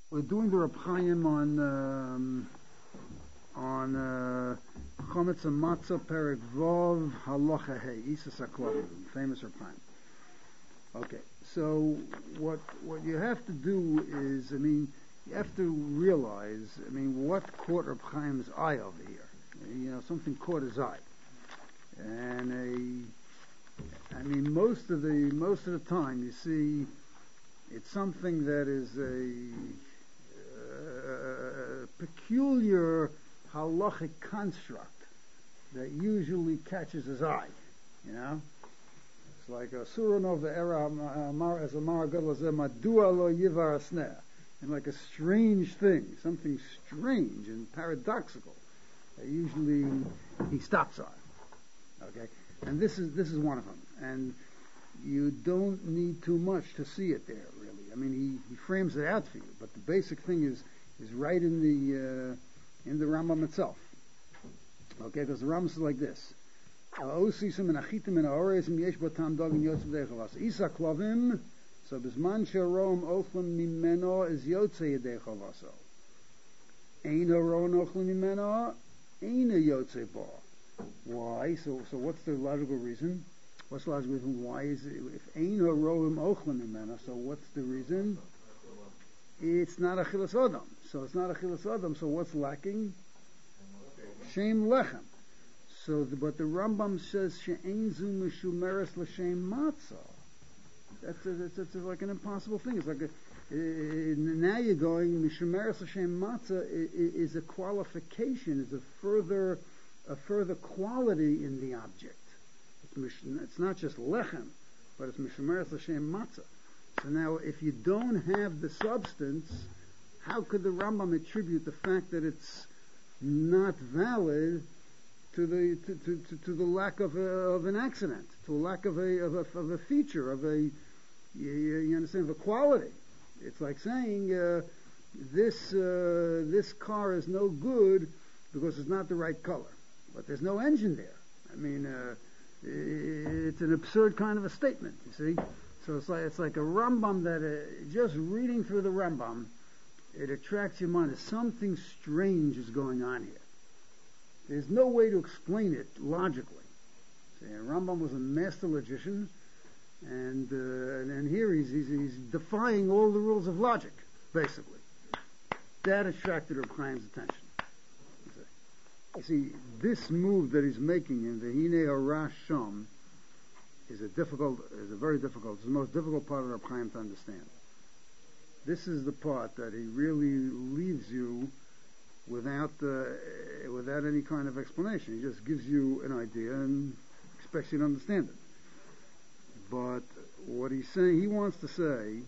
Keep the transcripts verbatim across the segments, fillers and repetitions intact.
We're doing the Reb Chaim on um, on uh, Chometz and Matzah Perek Vov Halacha Hey Isa Saklavim, famous Reb Chaim. Okay, so what what you have to do is, I mean, you have to realize, I mean, what caught Reb Chaim's eye over here. You know, something caught his eye, and a, I mean, most of the most of the time, you see, it's something that is a Uh, peculiar halachic construct that usually catches his eye, you know. It's like a surah of the era as a maragadol madua lo yivar asneh, and like a strange thing, something strange and paradoxical that usually he stops on. Okay, and this is this is one of them, and you don't need too much to see it there, really. I mean, he, he frames it out for you, but the basic thing is is right in the uh, in the Rambam itself. Okay, because the Rambam says like this: "Osisim and achitim and aoresim yesh batam dogin yotzei dechalas isa klavim so bisman sherom ochlim mimeno is yotzei dechalaso ein aron ochlim mimeno ein yotzei bo." Why? So so what's the logical reason? What's the logical reason? Why is it if ein aroim ochlim mimeno? So what's the reason? It's not achilas adam. So it's not achilas adam. So what's lacking? Shem lechem. So, the, but the Rambam says she'ein zu mishumeres l'shem matzah. That's, a, that's, that's a, like an impossible thing. It's like a, uh, now you're going mishumeres l'shem matzah is a qualification, is a further a further quality in the object. It's, mish, it's not just lechem, but it's mishumeres l'shem matzah. So now, if you don't have the substance, how could the Rambam attribute the fact that it's not valid to the to, to, to, to the lack of a, of an accident, to a lack of a of a, of a feature, of a you, you understand, of a quality? It's like saying uh, this uh, this car is no good because it's not the right color, but there's no engine there. I mean, uh, it's an absurd kind of a statement. You see. So it's like it's like a Rambam that uh, just reading through the Rambam, it attracts your mind. Something strange is going on here. There's no way to explain it logically. See, Rambam was a master logician, and uh, and, and here he's, he's he's defying all the rules of logic, basically. That attracted Reb Chaim's attention. You see, you see, this move that he's making in the Hine Harash Sham is a difficult, is a very difficult, it's the most difficult part of Reb Chaim to understand. This is the part that he really leaves you without uh, without any kind of explanation. He just gives you an idea and expects you to understand it. But what he's saying, he wants to say,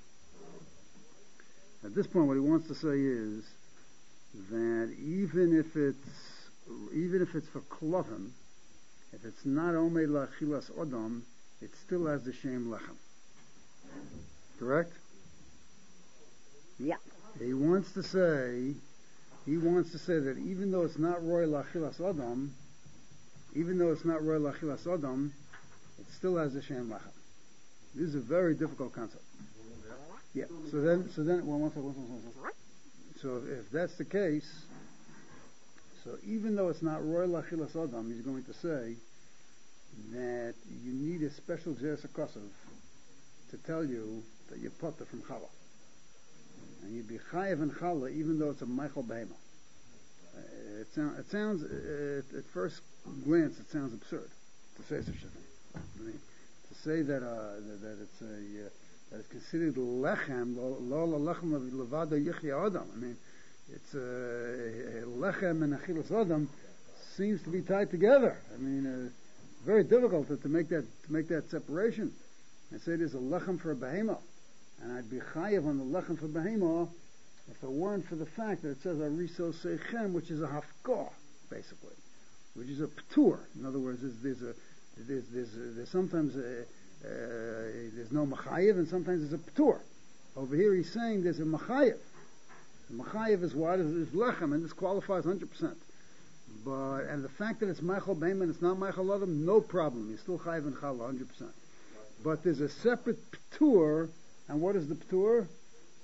at this point what he wants to say is that even if it's, even if it's for klovim, if it's not omei lachilas odam, it still has the shem lechem. Correct? Yeah. He wants to say, he wants to say that even though it's not roy lachilas adam, even though it's not roy lachilas adam, it still has the shem lechem. This is a very difficult concept. Yeah. So then, so then, well, one second, one second, one second. So if, if that's the case, so even though it's not roy lachilas adam, he's going to say that you need a special Gzeres HaKosov to tell you that you're potter from Chala. And you'd be Chayev and Chala even though it's a Michael Behema. Uh, it, sound, it sounds, uh, at first glance, it sounds absurd to say such a thing. I mean, to say that, uh, that, that it's a, uh, that it's considered lechem, lo lechem levada yichya adam. I mean, it's uh, lechem and achilas adam seems to be tied together. I mean, uh, very difficult to, to make that to make that separation. I say there's a lechem for a behema, and I'd be chayev on the lechem for behema if it weren't for the fact that it says ariso seichem, which is a hafkah, basically, which is a ptur. In other words, there's, there's a there's there's, a, there's sometimes a, uh, there's no machayev, and sometimes there's a ptur. Over here, he's saying there's a machayev. The machayev is what is lechem, and this qualifies one hundred percent. But, and the fact that it's Michael Behman and it's not Michael Adam, no problem. You're still Chayiv and Chala, one hundred percent. But there's a separate P'tur, and what is the P'tur?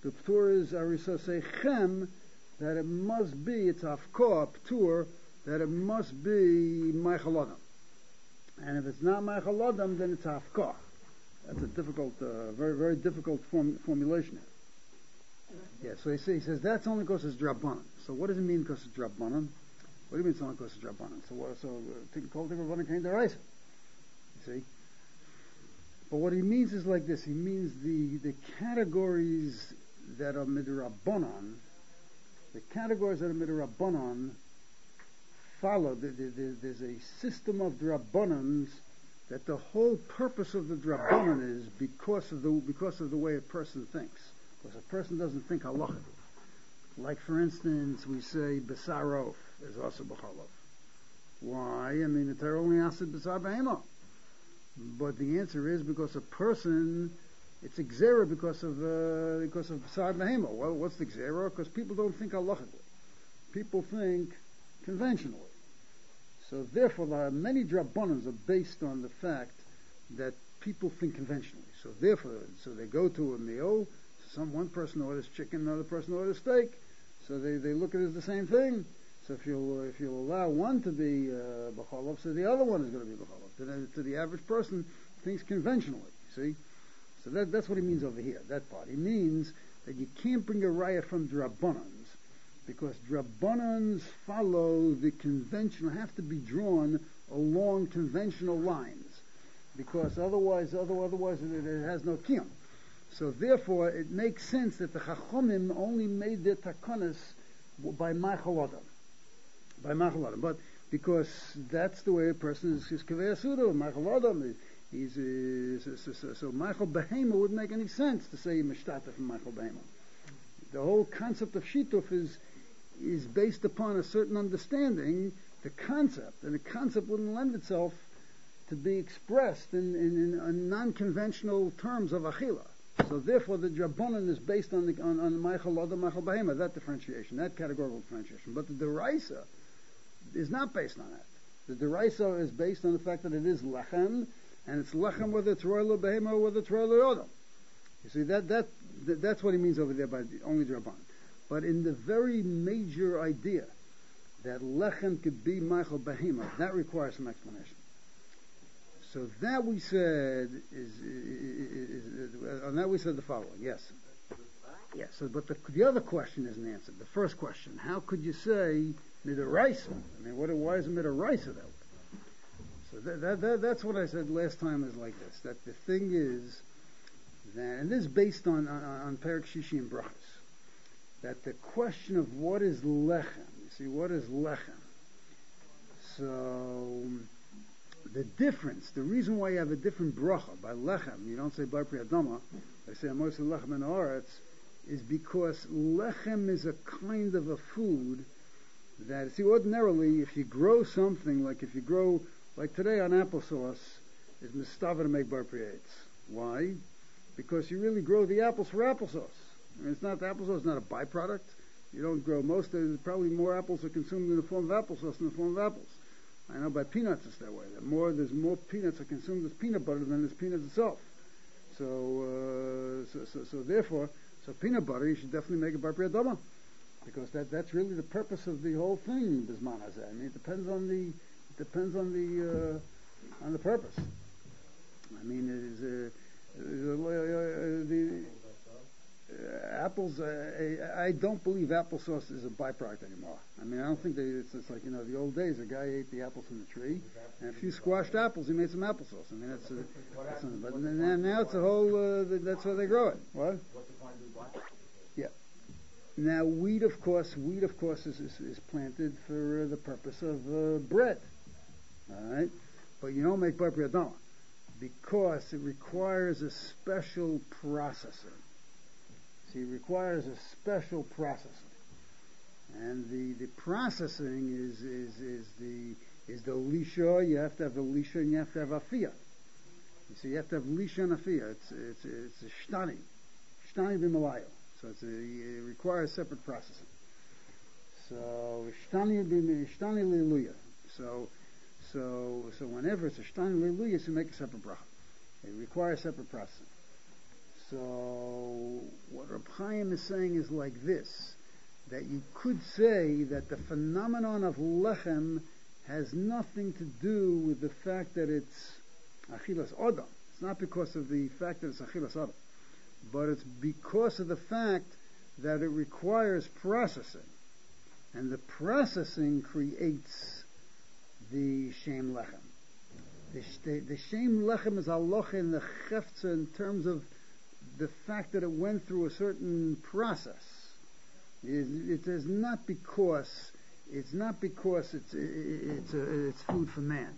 The ptur is arisosei chem, that it must be, it's afkoa, ptur, that it must be Michael Adam. And if it's not Michael Adam, then it's afkoa. That's a difficult, uh, very, very difficult form, formulation. Yeah, so he, say, he says that's only because it's Drabanan. So what does it mean because it's Drabanan? What do you mean it's only because it's Drabanan? So what, so, uh, Kol Drabanan came to Raisa. You see? But what he means is like this. He means the, the categories that are Midrabanan, the categories that are Midrabanan follow. The, the, the, there's a system of Drabanans that the whole purpose of the Drabanan is because of the, because of the way a person thinks. Because a person doesn't think halacha. Like, for instance, we say Besarof is also B'chalav. Why? I mean, the Torah only asked Besar Behema. But the answer is because a person, it's a gzera because of uh, because of Besar Behema. Well, what's the gzera? Because people don't think halachically. People think conventionally. So therefore, there are many Drabanans are based on the fact that people think conventionally. So therefore, so they go to a meal. Some one person orders chicken, another person orders steak. So they, they look at it as the same thing. So if you if you allow one to be uh, b'chalav, so the other one is going to be b'chalav. To the, to the average person, thinks conventionally. See, so that that's what he means over here. That part. He means that you can't bring a raya from drabanans because drabanans follow the conventional, have to be drawn along conventional lines, because otherwise, otherwise, otherwise it, it has no kiyum. So therefore, it makes sense that the Chachomim only made their takanas by Ma'achal Adam. By Ma'achal Adam. But because that's the way a person is, is Kaveh Asudo, Ma'achal Adam, he's, uh, so, so, so, so Ma'achal Behema wouldn't make any sense to say Mishtata from Ma'achal Behema. The whole concept of Shituf is, is based upon a certain understanding, the concept, and the concept wouldn't lend itself to be expressed in, in, in non-conventional terms of Achila. So therefore, the Drabanan is based on the on, on Ma'achal Adam, Ma'achal Behema, that differentiation, that categorical differentiation. But the Deraisa is not based on that. The Deraisa is based on the fact that it is Lechem, and it's Lechem whether it's Royal Behema or whether it's Royal Adam. You see, that, that, that that's what he means over there by the, only Drabanan. But in the very major idea that Lechem could be Ma'achal Behema, that requires some explanation. So that we said is, is, is, is on that we said the following. Yes, yes. So, but the, the other question isn't answered. The first question: how could you say midaraisa? I mean, what? Why is it midaraisa that way? So that, that, that that's what I said last time. Is like this. That the thing is that, and this is based on on, on Perek Shishi and Brachos. That the question of what is lechem. You see, what is lechem? So. The difference, the reason why you have a different bracha by lechem, you don't say bar pri adama, I say amos lechem in haaretz, is because lechem is a kind of a food that, see, ordinarily, if you grow something, like if you grow, like today on applesauce, is mistava to make bar pri eitz. Why? Because you really grow the apples for applesauce. I mean, it's not, the applesauce is not a byproduct. You don't grow most, there's probably more apples are consumed in the form of applesauce than in the form of apples. I know by peanuts it's that way. That more there's more peanuts are consumed as peanut butter than as peanuts itself. So, uh, so, so, so therefore, so peanut butter you should definitely make a bar pri adama, because that that's really the purpose of the whole thing. Bisman hazeh. I mean, it depends on the it depends on the uh, on the purpose. I mean, it is uh, uh, uh, the uh, apples. Uh, I, I don't believe applesauce is a byproduct anymore. I mean, I don't think they, it's, it's like, you know, the old days, a guy ate the apples from the tree, and a few squashed apples, he made some applesauce. I mean, that's, a, that's a, but now, now it's a whole, uh, that's how they grow it. What? Yeah. Now, wheat, of course, wheat, of course, is, is, is planted for uh, the purpose of uh, bread. All right? But you don't make bar pri adama, because it requires a special processing. See, it requires a special processing. And the, the processing is, is, is the, is the lisha. You have to have a lisha and you have to have afiyah. You see, you have to have lisha and afiyah. It's, it's, it's a shtani. Shtani b'malayo. So it's a, it requires separate processing. So, shtani shtani leluya. So, so, so whenever it's a shtani leluya, you make a separate bracha. It requires separate processing. So what Reb Chaim is saying is like this, that you could say that the phenomenon of lechem has nothing to do with the fact that it's achilas odam. It's not because of the fact that it's achilas odam, but it's because of the fact that it requires processing, and the processing creates the shem lechem. The, the, the shem lechem is halacha in the chefza in terms of the fact that it went through a certain process. It, it is not because it's not because it's it's a, it's food for man.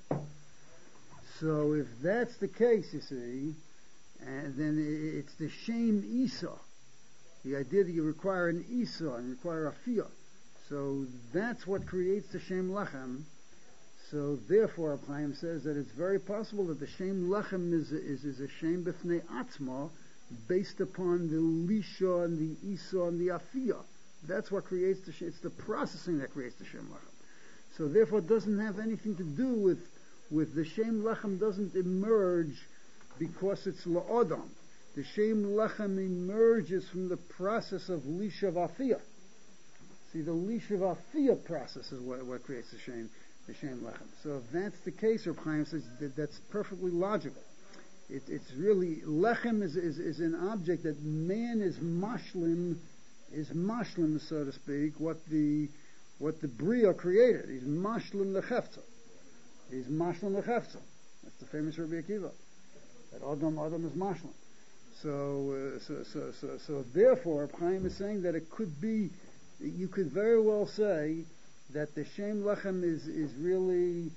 So if that's the case, you see, and then it's the shem isa, the idea that you require an isa and require a fiyah. So that's what creates the shem lechem. So therefore, Reb Chaim says that it's very possible that the shem lechem is is, is a shem b'fnei atzma, based upon the lisha and the isa and the afiyah. That's what creates the shem. It's the processing that creates the shem lechem. So therefore, it doesn't have anything to do with with the shem lechem. Doesn't emerge because it's la'odam. The shem lechem emerges from the process of lisha afiyah. See, the lisha afiyah process is what, what creates the shem the shem lechem. So if that's the case, Reb Chaim says that that's perfectly logical. It, it's really lechem is, is is an object that man is mashlim. Is mashlim, so to speak, what the what the bria created. He's mashlim lechefza. He's mashlim lechefza. That's the famous Rabbi Akiva. That Adam Adam is mashlim. So, uh, so, so, so, so, therefore, Reb Chaim is saying that it could be. You could very well say that the shem lechem is is really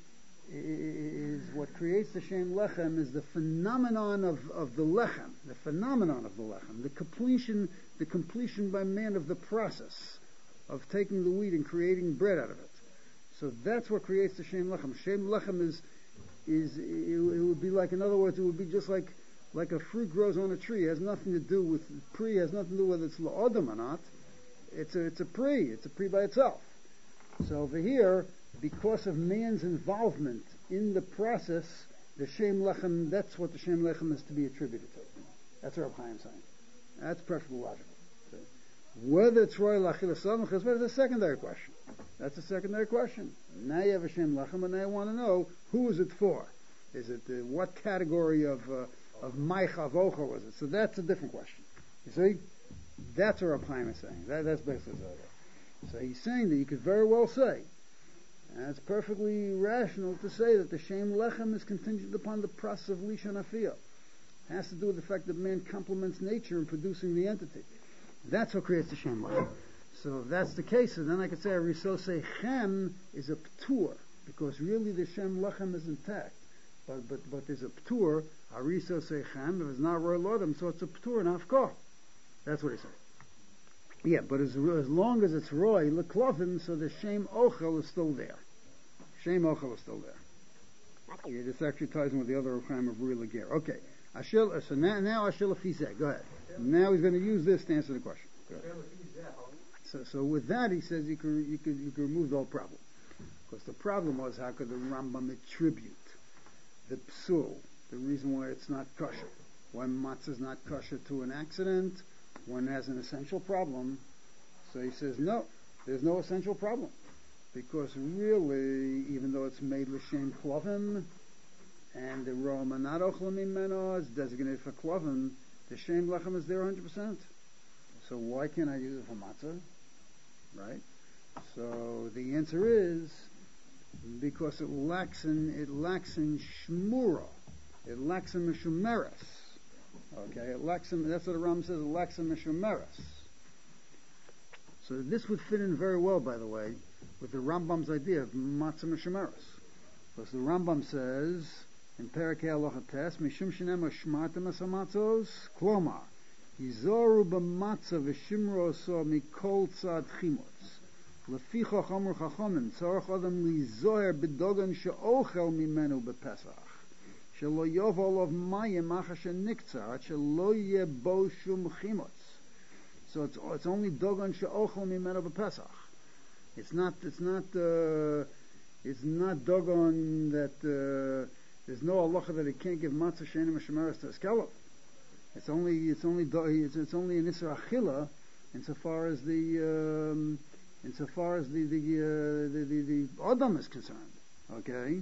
is what creates the shem lechem is the phenomenon of, of the lechem, the phenomenon of the lechem, the completion, the completion by man of the process of taking the wheat and creating bread out of it. So that's what creates the shem lechem. Shem lechem is is it, it would be like, in other words, it would be just like like a fruit grows on a tree. It has nothing to do with pri. Has nothing to do whether it's la'odam or not. It's a it's a pri. It's a pri by itself. So over here, because of man's involvement in the process, the shem lechem, that's what the shem lechem is to be attributed to. That's what Reb Chaim is saying. That's perfectly logical. Okay. Whether it's royal achilas odam is a secondary question. That's a secondary question. Now you have a shem lechem, and now you want to know who is it for. Is it uh, what category of uh, of maicha avocha was it? So that's a different question. You see, that's what Reb Chaim is saying. That, that's basically it. So he's saying that you could very well say, and it's perfectly rational to say that the shem lechem is contingent upon the process of lisha and afiyah. It has to do with the fact that man complements nature in producing the entity. That's what creates the shem lechem. So if that's the case, then I could say a risosei chem is a ptur, because really the shem lechem is intact. But but but there's a ptur, a risosei chem, if it's not roy lodem, so it's a ptur and afkar. That's what he said. Yeah, but as, as long as it's roy leklovim, so the shem ochel is still there. Shem ochel is still there. Yeah, this actually ties in with the other crime of real ger. Okay, Ashil. So now, now Ashil Afizeh. Go ahead. Now he's going to use this to answer the question. So, so with that, he says you could you could you could remove the whole problem, because the problem was how could the Rambam attribute the psul, the reason why it's not kosher, why matzah is not kosher to an accident, when it has an essential problem. So he says no, there's no essential problem. Because really, even though it's made l'shem klovim, and the roma not ochel mimeno is designated for klovim, the shem lechem is there one hundred percent. So why can't I use it for matzah? Right? So the answer is because it lacks in it lacks in shmura, it lacks in mishumeres. Okay, it lacks in. That's what the Ram says. It lacks in mishumeres. So this would fit in very well, by the way, with the Rambam's idea of matzah mishumeres, because the Rambam says in Perikei Halacha Tes, mishum shenema shmartem es hamatzos, klomar yizoru b'matzah v'shimro so mikol tzad chimotz lefichach amru chachamim tzarach adam lizoher b'dogan she'ochel mimenu b'pesach shelo yovel of mayim achas sheniktzar at shelo yeh bo shum chimotz. So it's it's only dogan she'ochel mimenu b'pesach. It's not it's not uh, it's not dogon that uh, there's no halacha that he can't give matzah she'enim mishumeres to his kelov. It's only it's only it's, it's only an Isra Achila insofar as the um, insofar as the the, uh, the the the Adam is concerned. Okay,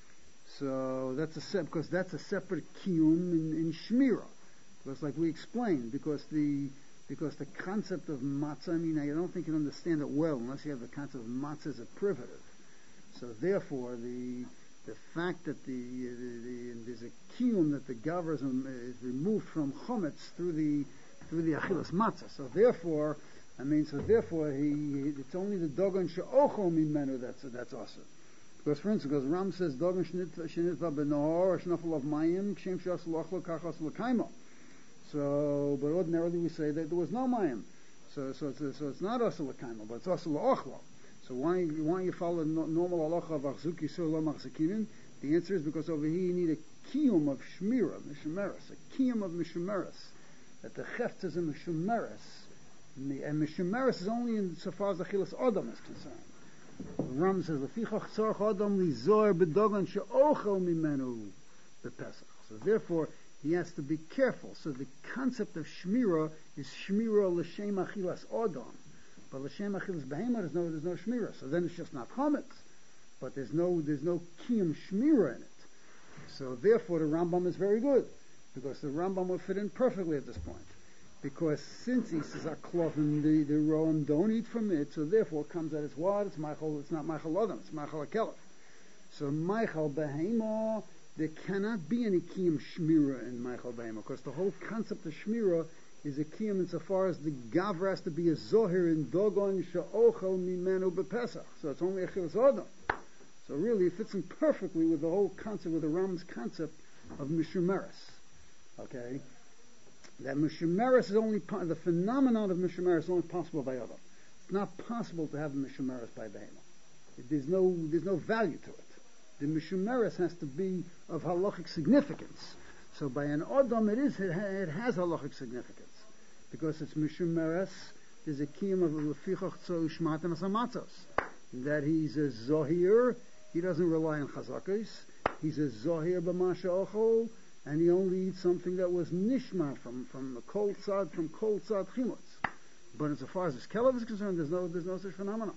so that's a se- because that's a separate kiyum in, in Shmira. Because, like we explained, because the because the concept of matzah, I mean, I don't think you understand it well unless you have the concept of matzah as a privative. So therefore, the the fact that the, the, the there's a kiyum that the gavarism is removed from chometz through the through the achilas matzah. So therefore, I mean, so therefore, he it's only the dogon she'ochol mimenu that's that's awesome. Because, for instance, because Ram says dogon shenitva b'nohor or shnafel of mayim kshem shas lochlo kachas l'kaimo. So, but ordinarily we say that there was no mayim. So, so it's so it's not asal l'kaimo, but it's asal l'ochlo. So why why you follow the normal halacha of achzuk yisur lo machzikinim? The answer is because over here you need a kiyum of shmira, mishumeres, a kiyum of mishumeres, that the cheft is a mishumeres, and mishumeres is only in so far as the chilas adam is concerned. The Ram says lefichach tzarich adam lizor b'dogan she'ochel mimenu b'pesach. So therefore he has to be careful. So the concept of shmira is shmira l'shem achilas adam. But l'shem achilas behema, there's no there's no shmira. So then it's just not chametz. But there's no there's no kiyum shmira in it. So therefore the Rambam is very good, because the Rambam will fit in perfectly at this point. Because since he says aklovim, the the roam don't eat from it, so therefore it comes out it's what? It's Michael. It's not Michael Adam. It's Michael Akelef. So Michael behema, there cannot be any kiyum shmira in Michael behema, because the whole concept of shmira is a kiyum insofar as the gavra has to be a zohir in dogon she'ochel mimenu bepesach. So it's only a chilas adam. So really it fits in perfectly with the whole concept, with the Ram's concept of mishumeres. Okay? That mishumeres is only, po- the phenomenon of mishumeres is only possible by adam. It's not possible to have mishumeres by behema. There's no, there's no value to it. The mishumeres has to be of halachic significance. So by an Adam it is, it, ha- it has halachic significance. Because it's mishumeres, there's a kiyum of lefichach tzor ushmatim asamatzos. That he's a zohir, he doesn't rely on chazakos, he's a zohir b'masha ochol, and he only eats something that was nishma from, from the cold tzad, from cold tzad chimutz. But as far as this kelev is concerned, there's no, there's no such phenomenon.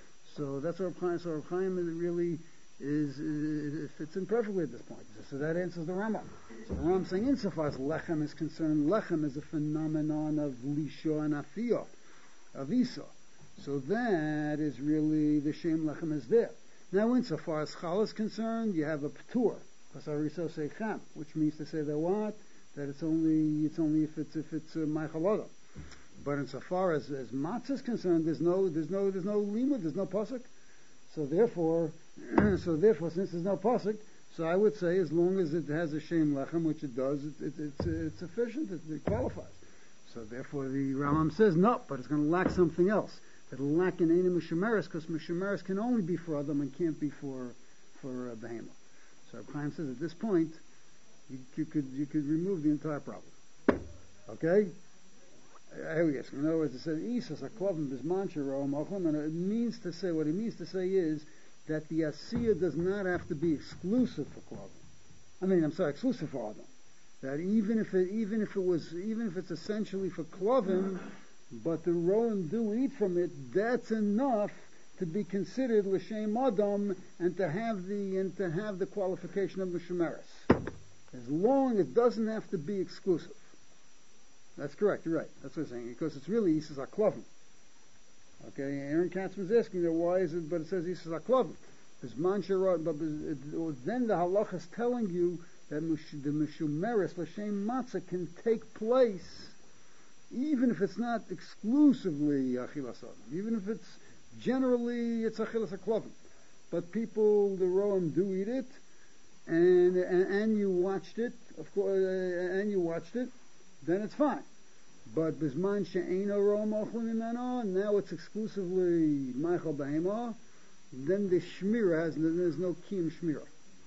So that's what Reb Chaim, so Reb Chaim really is, is, it fits in perfectly at this point. So that answers the Rambam. So the Rambam saying insofar as lechem is concerned, lechem is a phenomenon of lisha and afiyah, of isa. So that is really the shem lechem is there. Now insofar as chal is concerned, you have a p'tur, because ariso say cham, which means to say that what? That it's only, it's only if it's, if it's uh, ma'achal adam. But insofar as, as matzah is concerned, there's no, there's no, there's no limud, there's no pasuk. So therefore, so therefore, since there's no pasuk, so I would say as long as it has a shem lechem, which it does, it, it, it's, it's sufficient, it, it qualifies. So therefore the Rambam says no, but it's going to lack something else. It'll lack in Eina Mishumeres, because Mishumeres can only be for Adam and can't be for for uh, Behema. So Reb Chaim says at this point, you, you could you could remove the entire problem. Okay? Here we go. In other words, it says Isas Aklovim Bismancha Roam Ochlim, and it means to say, what it means to say is that the Asiyah does not have to be exclusive for Klovim. I mean, I'm sorry, exclusive for Adam. That even if it even if it was even if it's essentially for Klovim, but the Rowan do eat from it, that's enough to be considered l'shem adam and to have the and to have the qualification of mishumeres. As long as it doesn't have to be exclusive. That's correct. You're right. That's what I'm saying. Because it's really Isas Aklovim. Okay. Aaron Katzman's asking that why is it? But it says Isas Aklovim. But then the halach is telling you that the mishumeres l'shem matzah can take place, even if it's not exclusively achilas adam, even if it's generally it's achilas aklovim, but people the roam do eat it, and, and and you watched it, of course, uh, and you watched it, then it's fine. But bisman she'eino roam ochlim imeno, now it's exclusively meichel behema, then the shmira has, there's no kiyum shmira.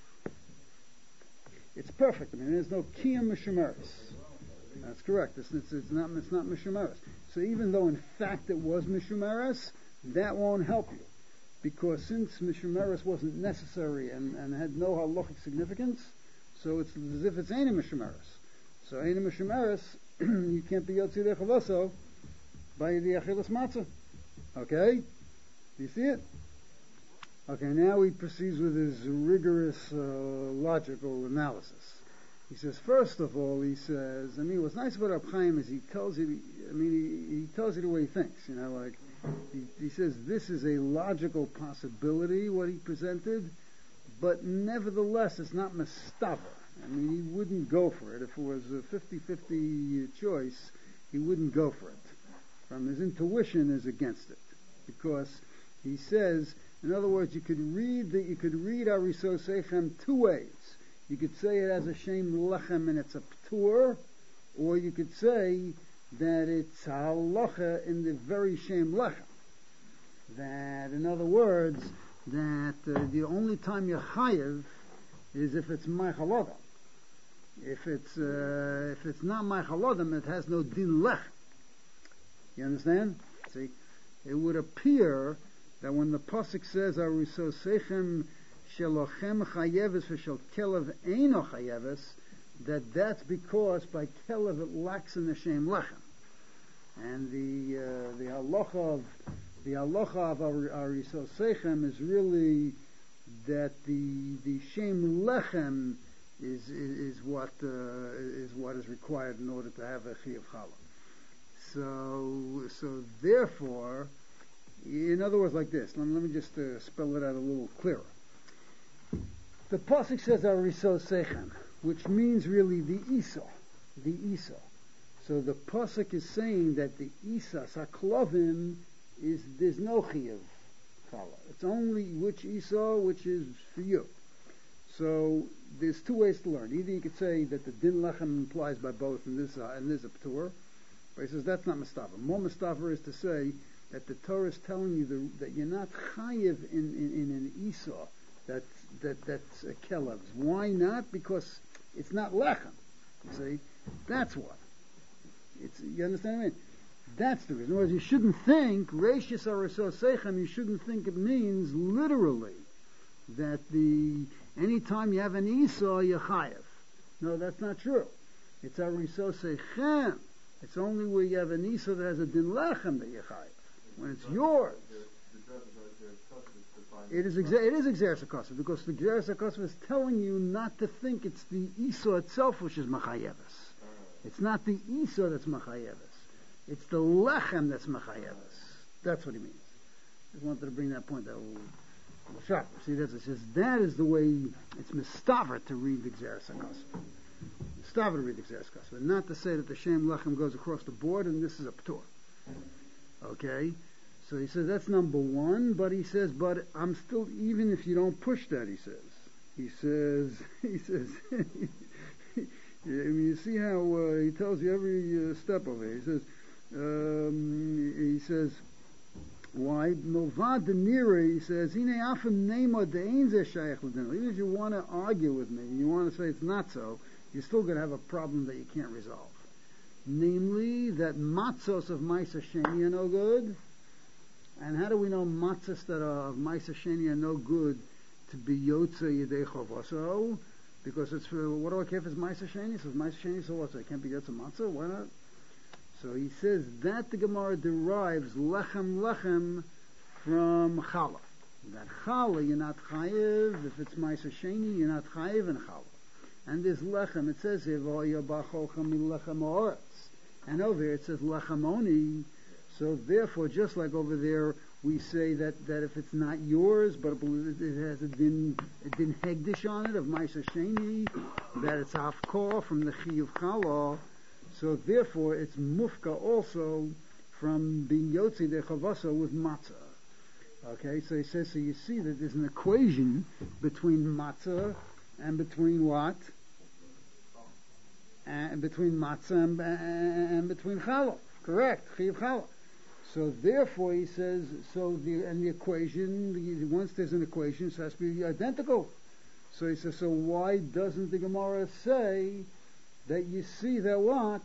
It's perfect. I mean, there's no kiyum mishumeres. That's correct. It's, it's, it's not it's not mishumeres. So even though in fact it was mishumeres, that won't help you, because since mishumeres wasn't necessary and, and had no halachic significance, so it's as if it's ain't a mishumeres. So Eina Mishemeres, you can't be Yotzi Dechavoso by the Achilas Matzah. Okay? Do you see it? Okay, now he proceeds with his rigorous uh, logical analysis. He says, first of all, he says, I mean, what's nice about Reb Chaim is he tells you, I mean, he, he tells you the way he thinks, you know, like, he, he says this is a logical possibility, what he presented, but nevertheless, it's not mistaver. I mean, he wouldn't go for it. If it was a fifty-fifty choice, he wouldn't go for it. From his intuition is against it. Because he says, in other words, you could read that you could read Ariso Seichem two ways. You could say it as a Shem Lechem and it's a Ptur, or you could say that it's halacha in the very Shem Lechem. That, in other words, that uh, the only time you're chayiv is if it's Ma'ichalodam. If it's uh, if it's not Ma'ichalodam, it has no din lech. You understand? See, it would appear that when the pasuk says Ariso Seichem Shelochem chayeves v'shel kelev eino chayeves, that that's because by kelev it lacks in the shem lechem, and the uh, the halacha of the halacha of Ariso Seichem is really that the the shem lechem is is, is what uh, is what is required in order to have a chiyuv challah. So so therefore, in other words, like this. Let, let me just uh, spell it out a little clearer. The pasuk says Ariso Seichem, which means really the Isa, the Isa. So the pasuk is saying that the Isa Saklovim is there's no chiyuv challah. It's only which Isa, which is for you. So there's two ways to learn. Either you could say that the din lechem implies by both, and this uh, and this is a ptur, but he says that's not mustafa. More mustafa is to say that the Torah is telling you the, that you're not chayiv in, in, in an Isa. That's, that, that's a kelev. Why not? Because it's not lechem. You see? That's why. It's, you understand what I mean? That's the reason. In other words, you shouldn't think, Reishis Ariso Seichem, you shouldn't think it means literally that the, anytime you have an Isa, you're chayiv. No, that's not true. It's Ariso Seichem. It's only where you have an Isa that has a din lechem that you're chayiv. When it's yours. It is exa- it is Exeris HaKosov, because the Exeris HaKosov is telling you not to think it's the Isa itself which is Machayeves. It's not the Isa that's Machayeves. It's the Lechem that's Machayeves. That's what he means. I just wanted to bring that point out a little, a little sharp. See, that's it says that is the way it's mistaver to read the Exeris HaKosov. Mistaver to read the Exeris HaKosov. And not to say that the Shem Lechem goes across the board and this is a Ptur. Okay? So he says that's number one, but he says, but I'm still, even if you don't push that, he says, he says, he says, I mean, you see how uh, he tells you every uh, step of it. He says, um, he says, why? Milvad de nira, he says, even if you want to argue with me, you want to say it's not so, you're still going to have a problem that you can't resolve. Namely, that matzos of Ma'aser Sheni are no good. And how do we know matzahs that are of Ma'aser Sheni are no good to be Yotze Yedei Chovaso? Because it's for, what do I care if it's Ma'aser Sheni? So it's Ma'aser Sheni, so what? So it can't be Yotze Matzah? Why not? So he says that the Gemara derives Lechem Lechem from Challah. That Challah, you're not Chayiv. If it's Ma'aser Sheni, you're not Chayiv in Challah. And this Lechem, it says here, V'oya B'cholchem Lechem Ha'aretz. And over here it says Lechem Oni. So therefore, just like over there, we say that, that if it's not yours, but it has a din, a din hegdish on it of Ma'aser Sheni, that it's hafkor from the chiyuv challah. So therefore, it's mufka also from being yotzi de chavasa with matzah. Okay, so he says, so you see that there's an equation between matzah and between what? And between matzah and, and between challah. Correct, chiyuv challah. So therefore, he says, so the and the equation, the, once there's an equation, it has to be identical. So he says, so why doesn't the Gemara say that you see that what?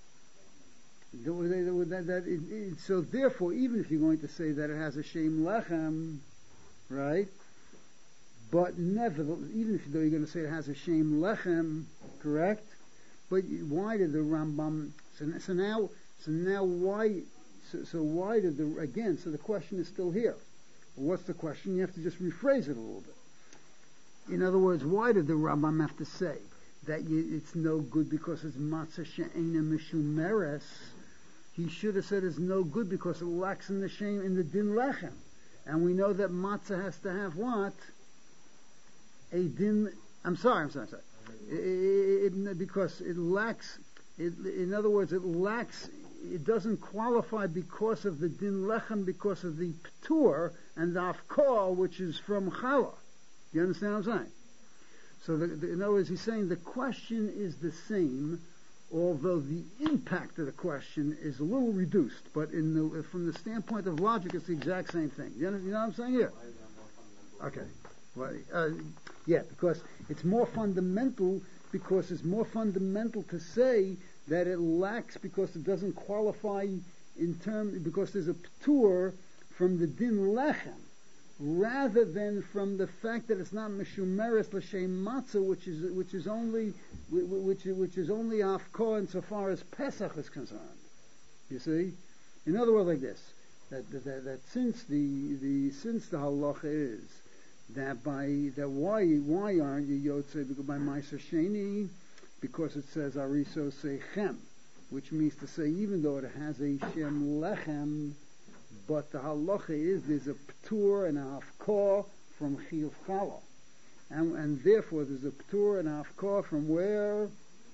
That, that, that it, it, so therefore, even if you're going to say that it has a shem lechem, right? But nevertheless, even if though you're going to say it has a shem lechem, correct? but why did the Rambam? So, so now, so now why? So, so why did the again? So the question is still here. What's the question? You have to just rephrase it a little bit. In other words, why did the Rambam have to say that you, it's no good because it's matzah she'ena mishumeres? He should have said it's no good because it lacks in the shame in the din lechem, and we know that matzah has to have what? A din. I'm sorry. I'm sorry. I'm sorry. It, it, because it lacks. It, in other words, it lacks. It doesn't qualify because of the din lechem, because of the ptur and the afkor, which is from challah. You understand what I'm saying? So, the, the, in other words, he's saying the question is the same, although the impact of the question is a little reduced. But in the, from the standpoint of logic, it's the exact same thing. You know, you know what I'm saying here? Okay. Well, uh, yeah, because it's more fundamental. Because it's more fundamental to say that it lacks because it doesn't qualify in term because there's a ptur from the din lechem, rather than from the fact that it's not mishumeres l'shem matzah, which is which is only which which is only afkor insofar as Pesach is concerned. You see, in other words, like this, that that, that, that since the the since the halacha is that by that why why aren't you yotze because by Ma'aser Sheni, because it says ariso sechem, which means to say even though it has a shem lechem, but the halacha is there's a ptur and a hafkor from chiyuv challah, and and therefore there's a ptur and a hafkor from where?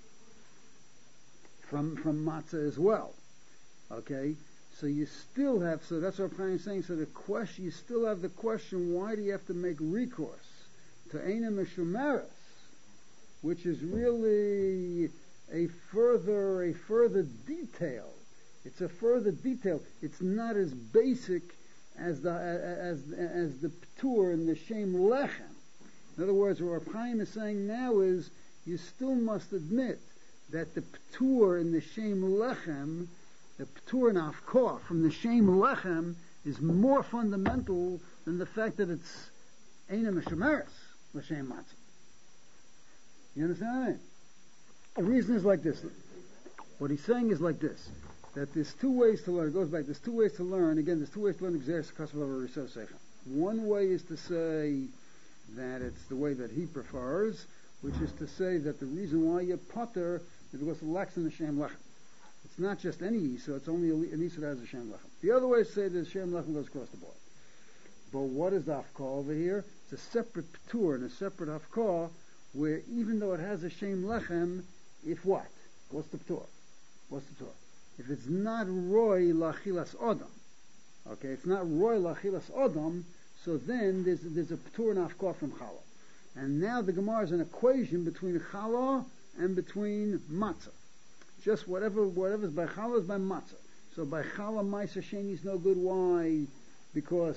From from matzah as well. Okay. So you still have, so that's what I'm saying, so the question, you still have the question, why do you have to make recourse to Eina Mishumeres, which is really a further, a further detail. It's a further detail. It's not as basic as the, as, as the Ptur and the Shem Lechem. In other words, what Reb Chaim is saying now is, you still must admit that the Ptur and the Shem Lechem, the ptur and afkor from the shem lechem is more fundamental than the fact that it's eina mishumeres l'shem matzah. You understand what I mean? The reason is like this. What he's saying is like this: that there's two ways to learn. It goes back. There's two ways to learn. Again, there's two ways to learn exeris kasav of a riso sechem. One way is to say that it's the way that he prefers, which is to say that the reason why you potter is because it lacks in the shem lechem. It's not just any Yisa, it's only an Yisa that has a Shem Lechem. The other way is to say that the Shem Lechem goes across the board. But what is the Afkar over here? It's a separate Ptur and a separate Afkar, where even though it has a Shem Lechem, if what? What's the Ptur? What's the Ptur? If it's not Roy Lachilas Odom, okay, it's not Roy Lachilas Odom, so then there's, there's a Ptur and Afkar from Challah. And now the Gemara is an equation between Challah and between Matzah. Just whatever, whatever's by challah is by matzah. So by challah, Ma'aser Sheni is no good. Why? Because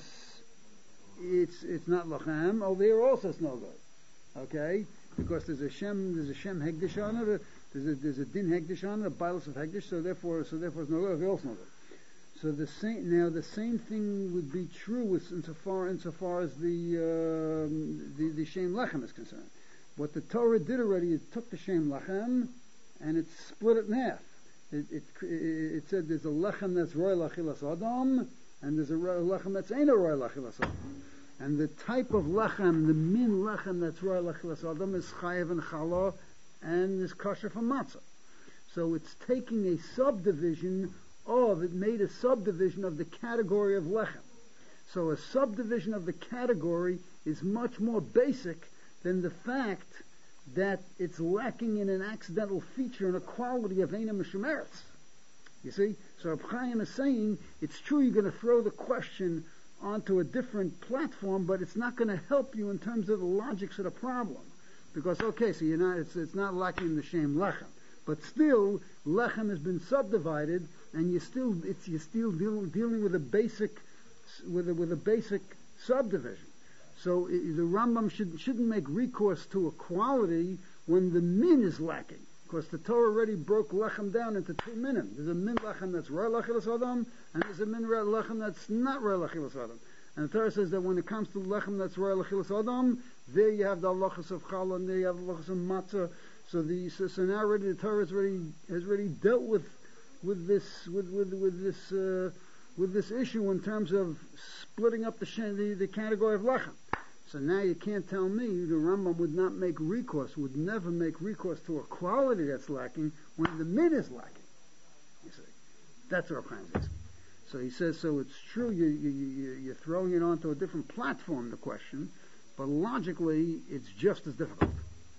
it's it's not lachem. Over here also it's no good. Okay? Because there's a shem, there's a shem hegdish on it. There's a there's a din hegdish on it, a bilas of hegdish. So therefore, so therefore it's no good. It's also no good. So the same now the same thing would be true with insofar insofar as the um, the the shem lechem is concerned. What the Torah did already, it took the shem lechem and it split it in half. It, it, it said there's a lechem that's roy lachilas adam, and there's a lechem that's ain't a roy lachilas adam. And the type of lechem, the min lechem that's roy lachilas adam, is chayev and challah, and is kosher for matzah. So it's taking a subdivision of, it made a subdivision of the category of lechem. So a subdivision of the category is much more basic than the fact that it's lacking in an accidental feature and a quality of Eina Mishumeres. You see? So Reb Chaim is saying, it's true you're going to throw the question onto a different platform, but it's not going to help you in terms of the logics of the problem. Because, okay, so you're not, it's, it's not lacking in the shem lechem. But still, lechem has been subdivided, and you're still, it's, you're still deal, dealing with a basic, with a, with a basic subdivision. So it, the Rambam should, shouldn't make recourse to equality when the min is lacking, because the Torah already broke lechem down into two minim. There's a min lechem that's roy lachilas adam, and there's a min lechem that's not roy lachilas adam. And the Torah says that when it comes to lechem that's roy lachilas adam, there you have the halachas of challah, and there you have the halachas of matzah. So the so, so now already the Torah has already has already dealt with with this with with with this uh, with this issue in terms of splitting up the the, the category of lechem. So now you can't tell me the Rambam would not make recourse, would never make recourse to a quality that's lacking when the mid is lacking. You see, that's what Chaim says. So he says, so it's true you, you, you, you're throwing it onto a different platform, the question, but logically it's just as difficult.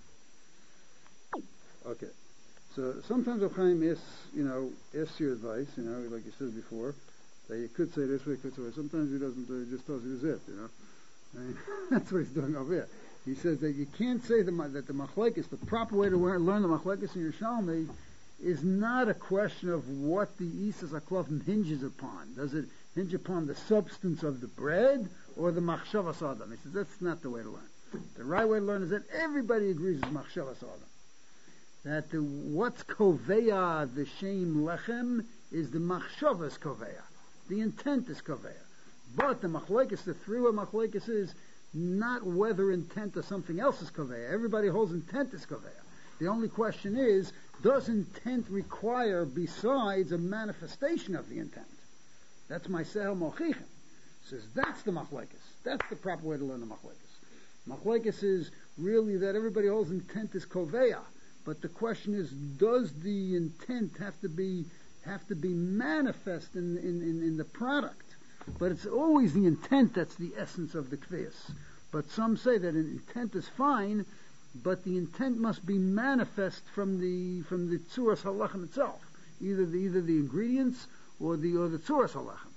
Okay. So sometimes Chaim asks, you know, asks your advice, you know, like you said before, that you could say this way, you could say, sometimes he doesn't, uh, he just tells you the zit, you know. I mean, that's what he's doing over here. He says that you can't say the, that the machlekes, the proper way to learn, learn the machlekes in Yerushalmi is not a question of what the Isas HaKlovim hinges upon. Does it hinge upon the substance of the bread or the machshavas adam? He says that's not the way to learn. The right way to learn is that everybody agrees it's machshavas adam. That the, what's koveya, the shem lechem, is the machshavas koveya. The intent is koveya. But the machlekes, the three-way machlekes is not whether intent or something else is koveya. Everybody holds intent is koveya. The only question is, does intent require besides a manifestation of the intent? That's my sehel mochichem. Says that's the machlekes. That's the proper way to learn the machlekes. Machlekes is really that everybody holds intent is koveya. But the question is, does the intent have to be have to be manifest in in, in, in the product? But it's always the intent that's the essence of the kviyas. But some say that an intent is fine, but the intent must be manifest from the from the tzuras halachem itself, either the either the ingredients or the or the tzuras halachem.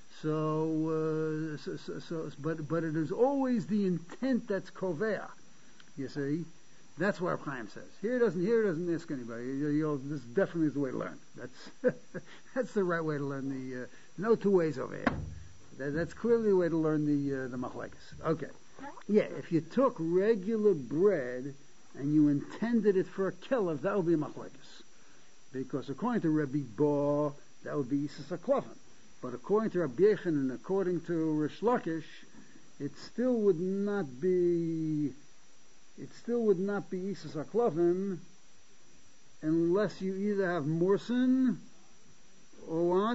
So, uh, so, so, so, but but it is always the intent that's koveya. You see, that's what Chaim says. Here it doesn't here it doesn't ask anybody. You, you know, this definitely is the way to learn. That's that's the right way to learn the. Uh, no two ways over here. That, that's clearly the way to learn the uh, the machlekes. Okay. Yeah, if you took regular bread and you intended it for a kelev, that would be a machlekes. Because according to Rabbi Ba, that would be Isas HaKlovim. But according to Rabbi Yechon and according to Rish Lakish, it still would not be, it still would not be Isas HaKlovim unless you either have morsin or what?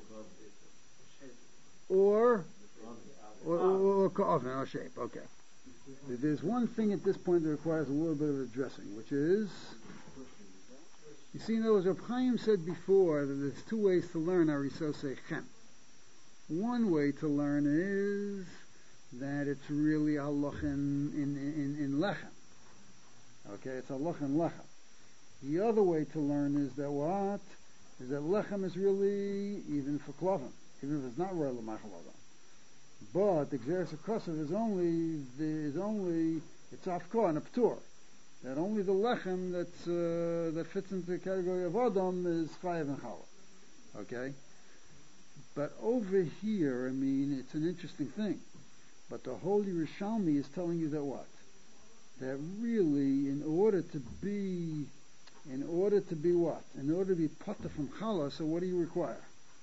Or Or, or, or, or, or shape, okay. There's one thing at this point that requires a little bit of addressing, which is, you see, in other words, Reb Chaim said before that there's two ways to learn Arisosei Chem. One way to learn is that it's really halach in, in, in, in lechem. Okay, it's halach in lechem. The other way to learn is that what? Is that lechem is really even for klovim, even if it's not royal l'machalodon. But the Gzeres HaKosav is only the, is only it's afkor and a ptur. That only the lechem that's uh, that fits into the category of adam is chayav and challah. Okay, but over here, I mean, it's an interesting thing. But the Holy Rishalmi is telling you that what? That really, in order to be, in order to be what? In order to be pata from challah, so what do you require?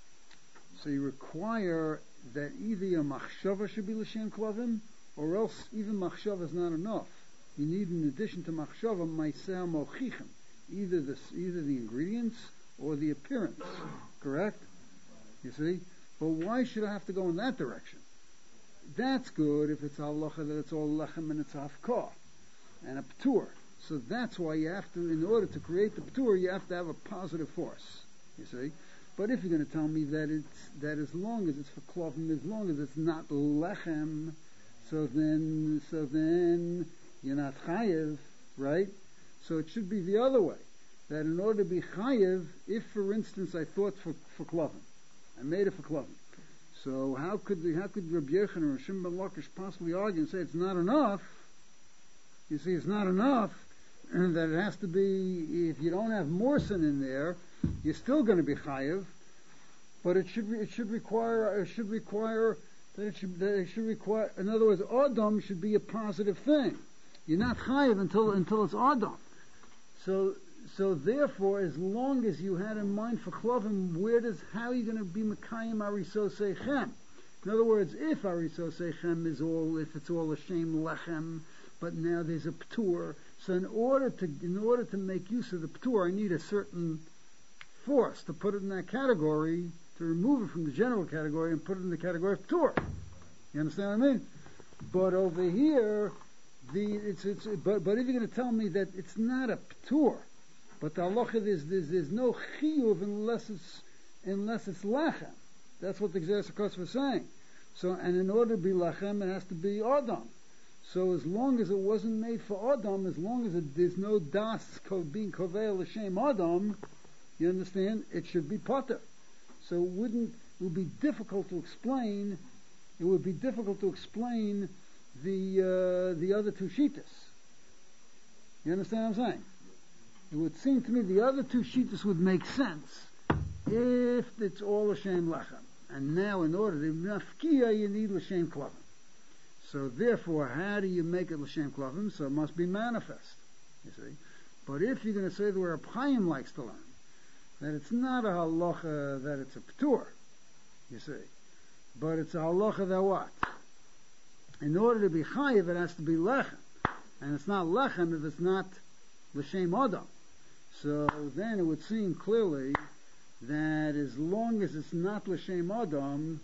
So you require that either your machshava should be l'shem klavim, or else even machshava is not enough. You need, in addition to machshava, ma'aseh mochichem, either the either the ingredients or the appearance. Correct? You see. But why should I have to go in that direction? That's good if it's halacha that it's all lechem and it's hafkah and a ptur. So that's why you have to, in order to create the ptur, you have to have a positive force. You see. But if you're going to tell me that it's that as long as it's for klovim, as long as it's not lechem, so then so then you're not chayev, right? So it should be the other way. That in order to be chayev, if for instance I thought for for klovim, I made it for klovim. So how could the, how could Rabbi Yechon or Shimon ben Lakish possibly argue and say it's not enough? You see, it's not enough, and that it has to be, if you don't have morsin in there, you're still going to be chayev, but it should it should require it should require that it should that it should require. In other words, adam should be a positive thing. You're not chayev until until it's adam. So so therefore, as long as you had in mind for klovim, where does how are you going to be mekayim arisosei chem? In other words, if arisosei chem is all if it's all a shem lechem, but now there's a ptur, So in order to in order to make use of the ptur, I need a certain force to put it in that category, to remove it from the general category and put it in the category of ptur. You understand what I mean? But over here, the it's it's but but if you're going to tell me that it's not a ptur, but the halacha is there's, there's no chiyuv unless it's unless it's lechem. That's what the Gzeres HaKos was saying. So, and in order to be lechem, it has to be adam. So, as long as it wasn't made for adam, as long as it, there's no das being koveil l'shem adam, you understand? It should be potter. So, it wouldn't. It would be difficult to explain. It would be difficult to explain the uh, the other two shitas. You understand what I'm saying? It would seem to me the other two shitas would make sense if it's all l'shem lechem. And now, in order to mafkia, you need l'shem klavim. So, therefore, how do you make it l'shem klavim? So, it must be manifest. You see. But if you're going to say the way Reb Chaim likes to learn, that it's not a halacha that it's a ptur, you see, but it's a halacha that what? In order to be chayiv, it has to be lechem, and it's not lechem if it's not l'shem adam. So then it would seem clearly that as long as it's not l'shem adam,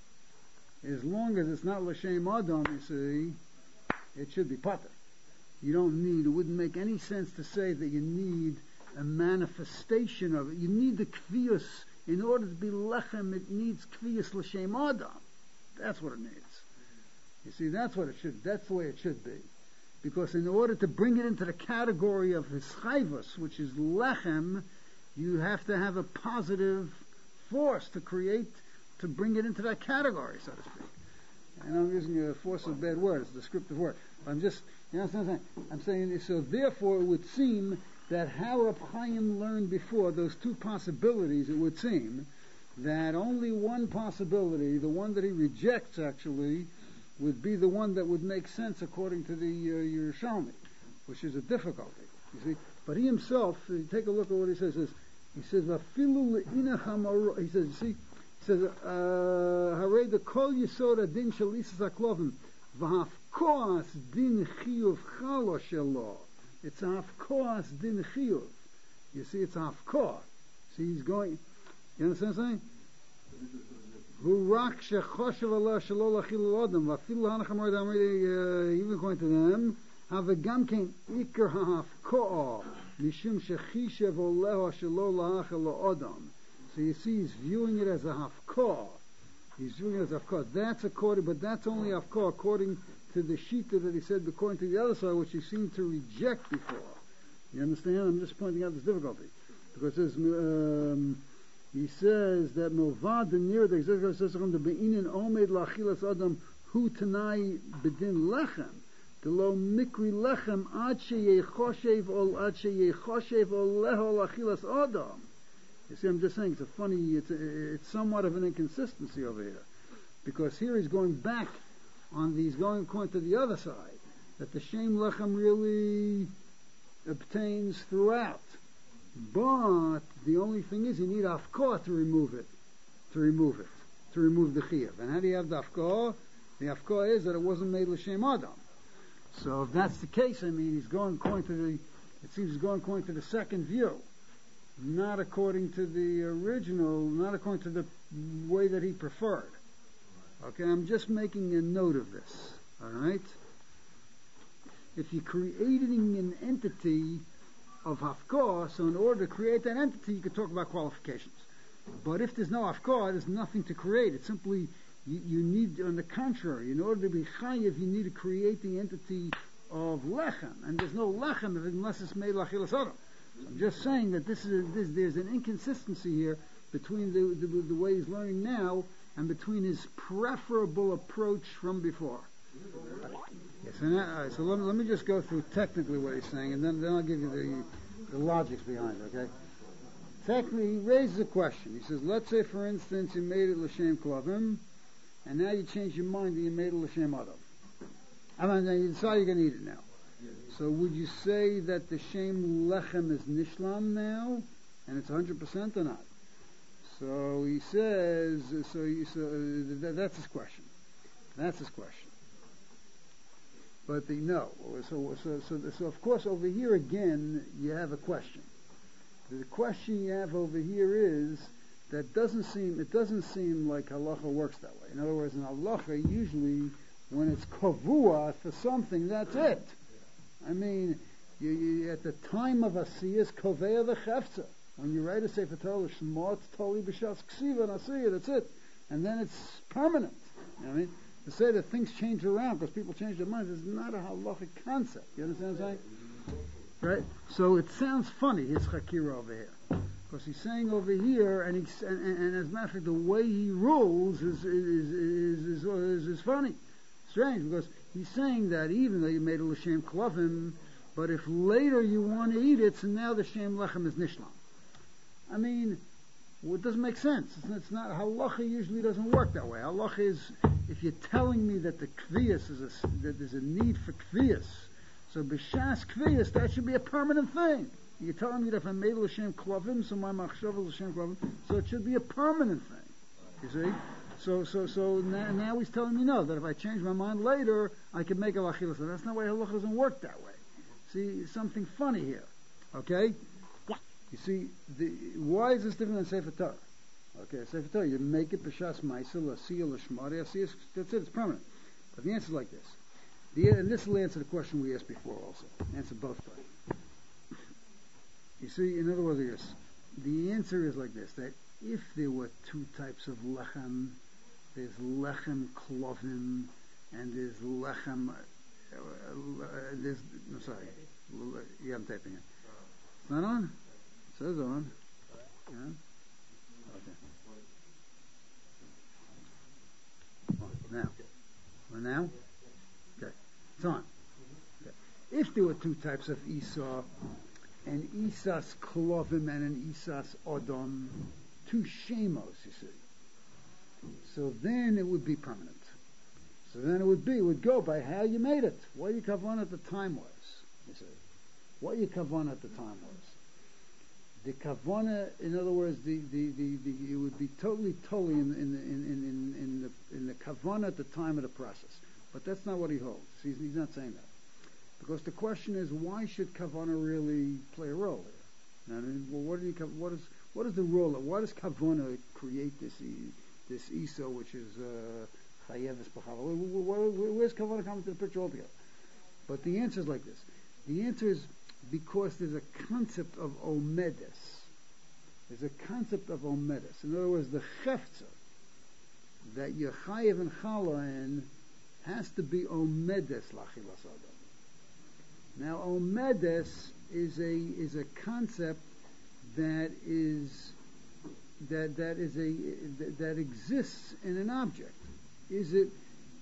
as long as it's not l'shem adam, you see, it should be pater. You don't need, it wouldn't make any sense to say that you need a manifestation of it. You need the kvius. In order to be lechem, it needs kvius l'shem adam. That's what it needs. You see, that's what it should, that's the way it should be. Because in order to bring it into the category of his chayvus, which is lechem, you have to have a positive force to create, to bring it into that category, so to speak. And I'm using a force of a bad word, it's a descriptive word. But I'm just, you know what I'm saying? I'm saying, so therefore it would seem that how Reb Chaim learned before, those two possibilities, it would seem that only one possibility, the one that he rejects actually, would be the one that would make sense according to the uh, Yerushalmi, which is a difficulty, you see. But he himself, uh, take a look at what he says, says he says, "Vafilu le'inacham aro," he says, you see, he says, "Harei the kol yisod adin shel isas haklovim, v'hafkoas din chiyuv chalo shelo." It's a hafkoas din chiyuv. You see, it's a hafkoa. See, he's going, you understand what I'm saying? Who rak shechoshev Allah shelo lachil adam, vafilu hanacham aro, even according to them, have a gamkein ikar hafkoa. Mishum shechishev oleho shelo la'achel la'odam. So you see, he's viewing it as a hafkor. He's viewing it as a hafkor. That's according, but that's only hafkor according to the shita that he said, according to the other side, which he seemed to reject before. You understand? I'm just pointing out this difficulty. Because there's, um, he says that milvad the near the executive says from the beinin omed lachilas adam hu tanai bedin lechem. The lo mikri lechem ad sheyechoshev ol ad sheyechoshev ol leho lachilas adam. You see, I'm just saying it's a funny, it's a, it's somewhat of an inconsistency over here, because here he's going back on these, going according to the other side, that the shem lechem really obtains throughout. But the only thing is, you need afkor to remove it, to remove it, to remove the chiyuv. And how do you have the afkor? The afkor is that it wasn't made l'shem adam. So if that's the case, I mean, he's going according to the, it seems he's going according to the second view, not according to the original, not according to the way that he preferred. Okay, I'm just making a note of this, alright? If you're creating an entity of hafkor, so in order to create that entity, you could talk about qualifications. But if there's no hafkor, there's nothing to create. It's simply, you, you need, on the contrary, in order to be chayiv, you need to create the entity of lechem. And there's no lechem unless it's made lachilas adam. So I'm just saying that this is a, this, there's an inconsistency here between the, the, the way he's learning now and between his preferable approach from before. Yes, and that, all right, so let me, let me just go through technically what he's saying, and then, then I'll give you the, the logics behind it, okay? Technically, he raises a question. He says, let's say, for instance, you made it l'shem klavim, and now you change your mind and you made it l'shem adam. I mean, now you decide you're going to eat it now. So would you say that the shem lechem is nishlam now, and it's one hundred percent or not? So he says, so, he, so uh, that, that's his question. That's his question. but the no. So, so, so, so, of course, over here again, you have a question. The question you have over here is that doesn't seem it doesn't seem like halacha works that way. In other words, in halacha, usually when it's kavua for something, that's it. I mean, you, you, at the time of asiyas, kovea the chefza. When you write a sefer Torah, shema, it's totally b'shas ksiva and asiyah. That's it, and then it's permanent. You know what I mean? To say that things change around because people change their minds is not a halachic concept. You understand what I'm saying? Right? So it sounds funny, his chakira over here. Because he's saying over here, and, he's, and, and, and as a matter of fact, the way he rules is, is, is, is, is, is funny. Strange, because he's saying that even though you made a l'shem klavim, but if later you want to eat it, so now the shem lechem is nishlam. I mean, well, it doesn't make sense. It's, it's not, halacha usually doesn't work that way. Halacha is, if you're telling me that the kviyas is a, that there's a need for kviyas, so b'shas kviyas, that should be a permanent thing. You're telling me that if I made l'shem klavim, so my machshav is l'shem klavim, so it should be a permanent thing. You see? So, so, so now, now he's telling me no, that if I change my mind later, I can make a lachilas. That's not why halacha doesn't work that way. See, something funny here. Okay? You see, the, why is this different than Sefer Torah? Okay, Sefer Torah, you make it b'shas ma'aseh, l'asiyah, l'shmari, asiyah, that's it, it's permanent. But the answer is like this. The, and this will answer the question we asked before also. Answer both questions. You see, in other words, yes, the answer is like this, that if there were two types of lechem, there's lechem klovim, and there's lechem, uh, uh, there's, I'm sorry, yeah, I'm typing it. It's not on? It says on. Yeah? Okay. Oh, now. Well, now? Okay. It's on. Okay. If there were two types of Esau, an Esas Klovim and an Esas Odom, two Shemos, you see. So then it would be permanent. So then it would be, it would go by how you made it. What your kavanah at the time was, you see. What your kavanah at the time was. The kavanah, in other words, the, the, the, the, it would be totally, totally in, in, in, in, in the, in the kavanah at the time of the process. But that's not what he holds. He's, he's not saying that. Because the question is, why should kavanah really play a role here? I mean, well, what, do you, what is what is the role? Why does kavanah create this this Esau, which is chayeves b'chava? Where's kavanah coming to the picture altogether? But the answer is like this. The answer is because there's a concept of omedes. There's a concept of omedes. In other words, the chefza that you're chayev and chala in has to be omedes lachilas adam. Now, omedes is a is a concept that is that that is a that, that exists in an object. Is it?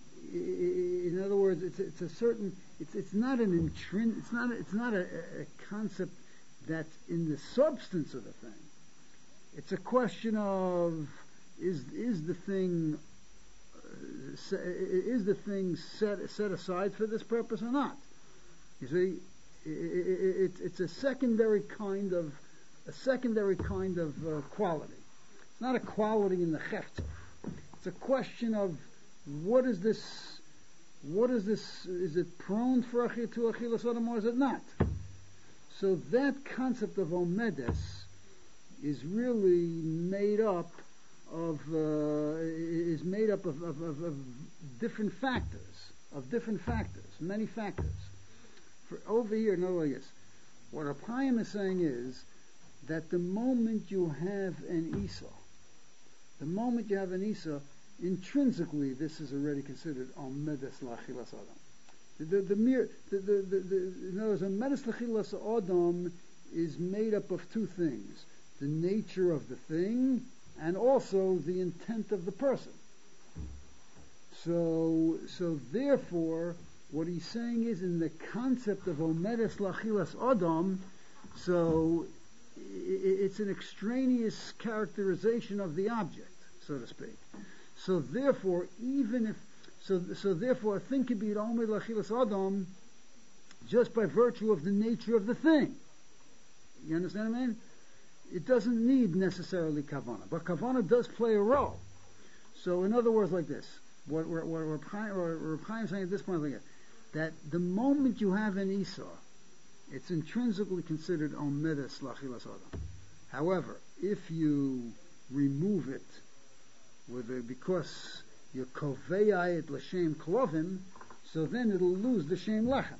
In other words, it's it's a certain. It's it's not an intrin. It's not it's not a, a concept that's in the substance of the thing. It's a question of is is the thing uh, is the thing set set aside for this purpose or not? You see, it, it, it, it's a secondary kind of a secondary kind of uh, quality. It's not a quality in the chefta. It's a question of what is this? What is this? Is it prone for achil to achilas adam or is it not? So that concept of omedes is really made up of uh, is made up of, of, of, of different factors, of different factors, many factors. For over here, in other words, what Reb Chaim is saying is that the moment you have an Esau, the moment you have an Esau, intrinsically this is already considered omedes lachilas adam. The, the, the mere, the, the, the, the, in other words, omedes lachilas adam is made up of two things: the nature of the thing and also the intent of the person. So, so therefore, what he's saying is in the concept of omedes lachilas adam, so it's an extraneous characterization of the object, so to speak. So therefore, even if so, so therefore a thing can be omedes lachilas adam just by virtue of the nature of the thing. You understand what I mean? It doesn't need necessarily kavanah, but kavanah does play a role. So in other words, like this, what Reb Chaim is saying at this point, like this. that the moment you have an Esau, it's intrinsically considered omedes lachilas adam. However, if you remove it with a, because you koveya it l'shem klovim, so then it'll lose the shem lechem.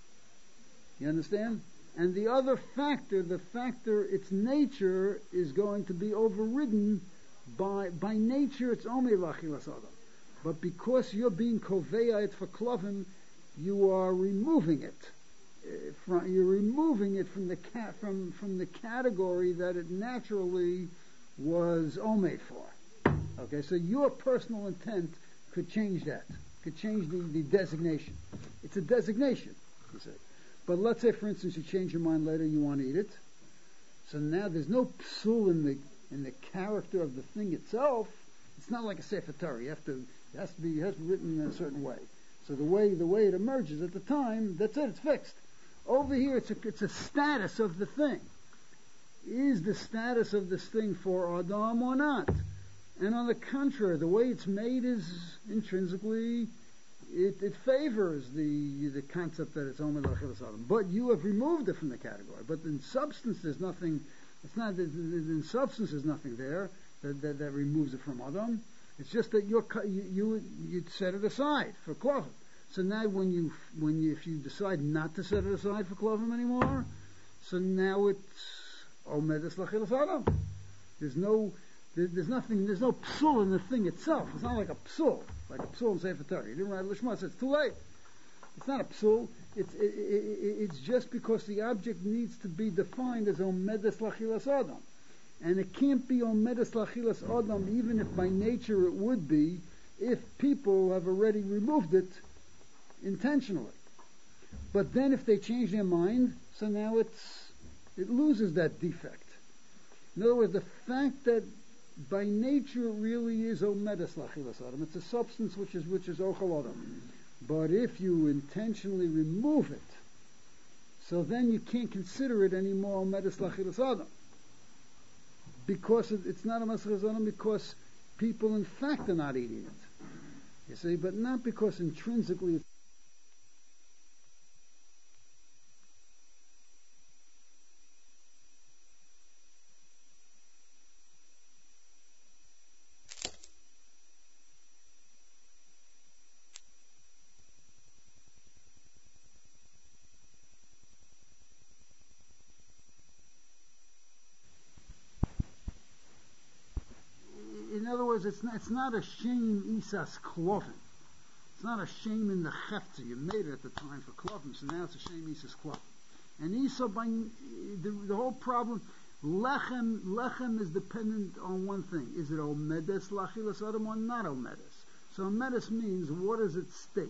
You understand? And the other factor, the factor, its nature is going to be overridden by, by nature, it's only lachilas adam. But because you're being koveya it for klovim, you are removing it. Uh, from, you're removing it from the ca- from from the category that it naturally was omei for. Okay, so your personal intent could change that, could change the, the designation. It's a designation, you say. But let's say, for instance, you change your mind later, you want to eat it. So now there's no psul in the in the character of the thing itself. It's not like a Sefer Torah. You have to, it has to be, it has to be written in a certain way. So the way the way it emerges at the time, that's it. It's fixed. Over here, it's a it's a status of the thing. Is the status of this thing for Adam or not? And on the contrary, the way it's made is intrinsically, it, it favors the the concept that it's only lachilas adam. But you have removed it from the category. But in substance, there's nothing. It's not in substance. There's nothing there that that, that removes it from Adam. It's just that you're, you you you set it aside for klovim. So now, when you when you if you decide not to set it aside for klovim anymore, so now it's omedes lachilas adam. There's no there, there's nothing there's no psul in the thing itself. It's not like a psul, like a psul in Sefer Torah. You didn't write lishma, so it's too late. It's not a psul. It's it, it, it's just because the object needs to be defined as omedes lachilas adam. And it can't be omedes lachilas adam, even if by nature it would be, if people have already removed it intentionally. But then if they change their mind, so now it's it loses that defect. In other words, the fact that by nature it really is omedes lachilas adam, it's a substance which is which is ochel adam. But if you intentionally remove it, so then you can't consider it anymore omedes lachilas adam. Because it's not a Masechas Adam, because people in fact are not eating it. You see, but not because intrinsically it's in other words, it's not, it's not a shame isas klovim. It's not a shame in the hefta. You made it at the time for klovim, so now it's a shame isas klovim. And Esau, by the, the whole problem, lechem lechem is dependent on one thing: is it omedes lachilas adam or not omedes? So omedes means what is its state?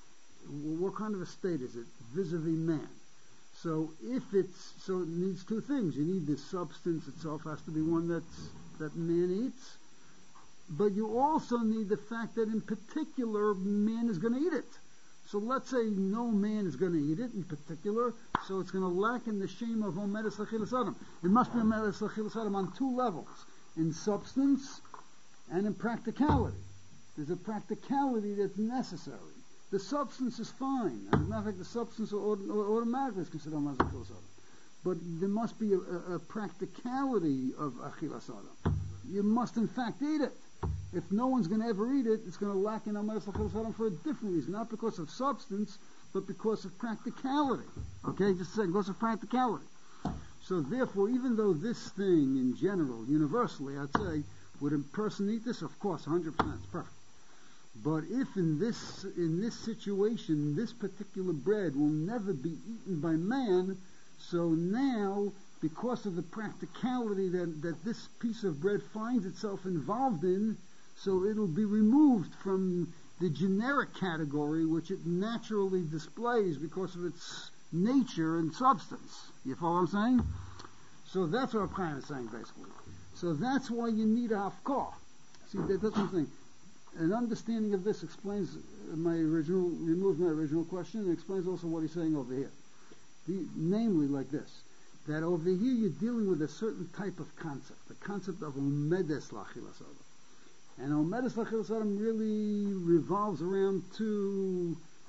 What kind of a state is it vis-a-vis man? So if it's so, it needs two things. You need the substance itself has to be one that's that man eats. But you also need the fact that in particular man is going to eat it. So let's say no man is going to eat it in particular, so it's going to lack in the shame of omedes lachilas adam. It must be omedes lachilas adam on two levels, in substance and in practicality. There's a practicality that's necessary. The substance is fine. As a matter of fact, the substance automatically is considered omedes lachilas adam. But there must be a, a, a practicality of achilas adam. You must in fact eat it. If no one's going to ever eat it, it's going to lack in omedes lachilas adam for a different reason, not because of substance, but because of practicality. Okay, just saying, because of practicality. So therefore, even though this thing in general, universally, I'd say, would a person eat this? Of course, one hundred percent, it's perfect. But if in this in this situation, this particular bread will never be eaten by man, so now, because of the practicality that, that this piece of bread finds itself involved in, so it'll be removed from the generic category which it naturally displays because of its nature and substance. You follow what I'm saying? So that's what Chaim is saying basically. So that's why you need a hafkah. See, that, that's what I'm saying. An understanding of this explains my original, removes my original question, and explains also what he's saying over here. The, namely like this, that over here you're dealing with a certain type of concept, the concept of omedes lachilas adam. And omedes lachilas adam really revolves around two,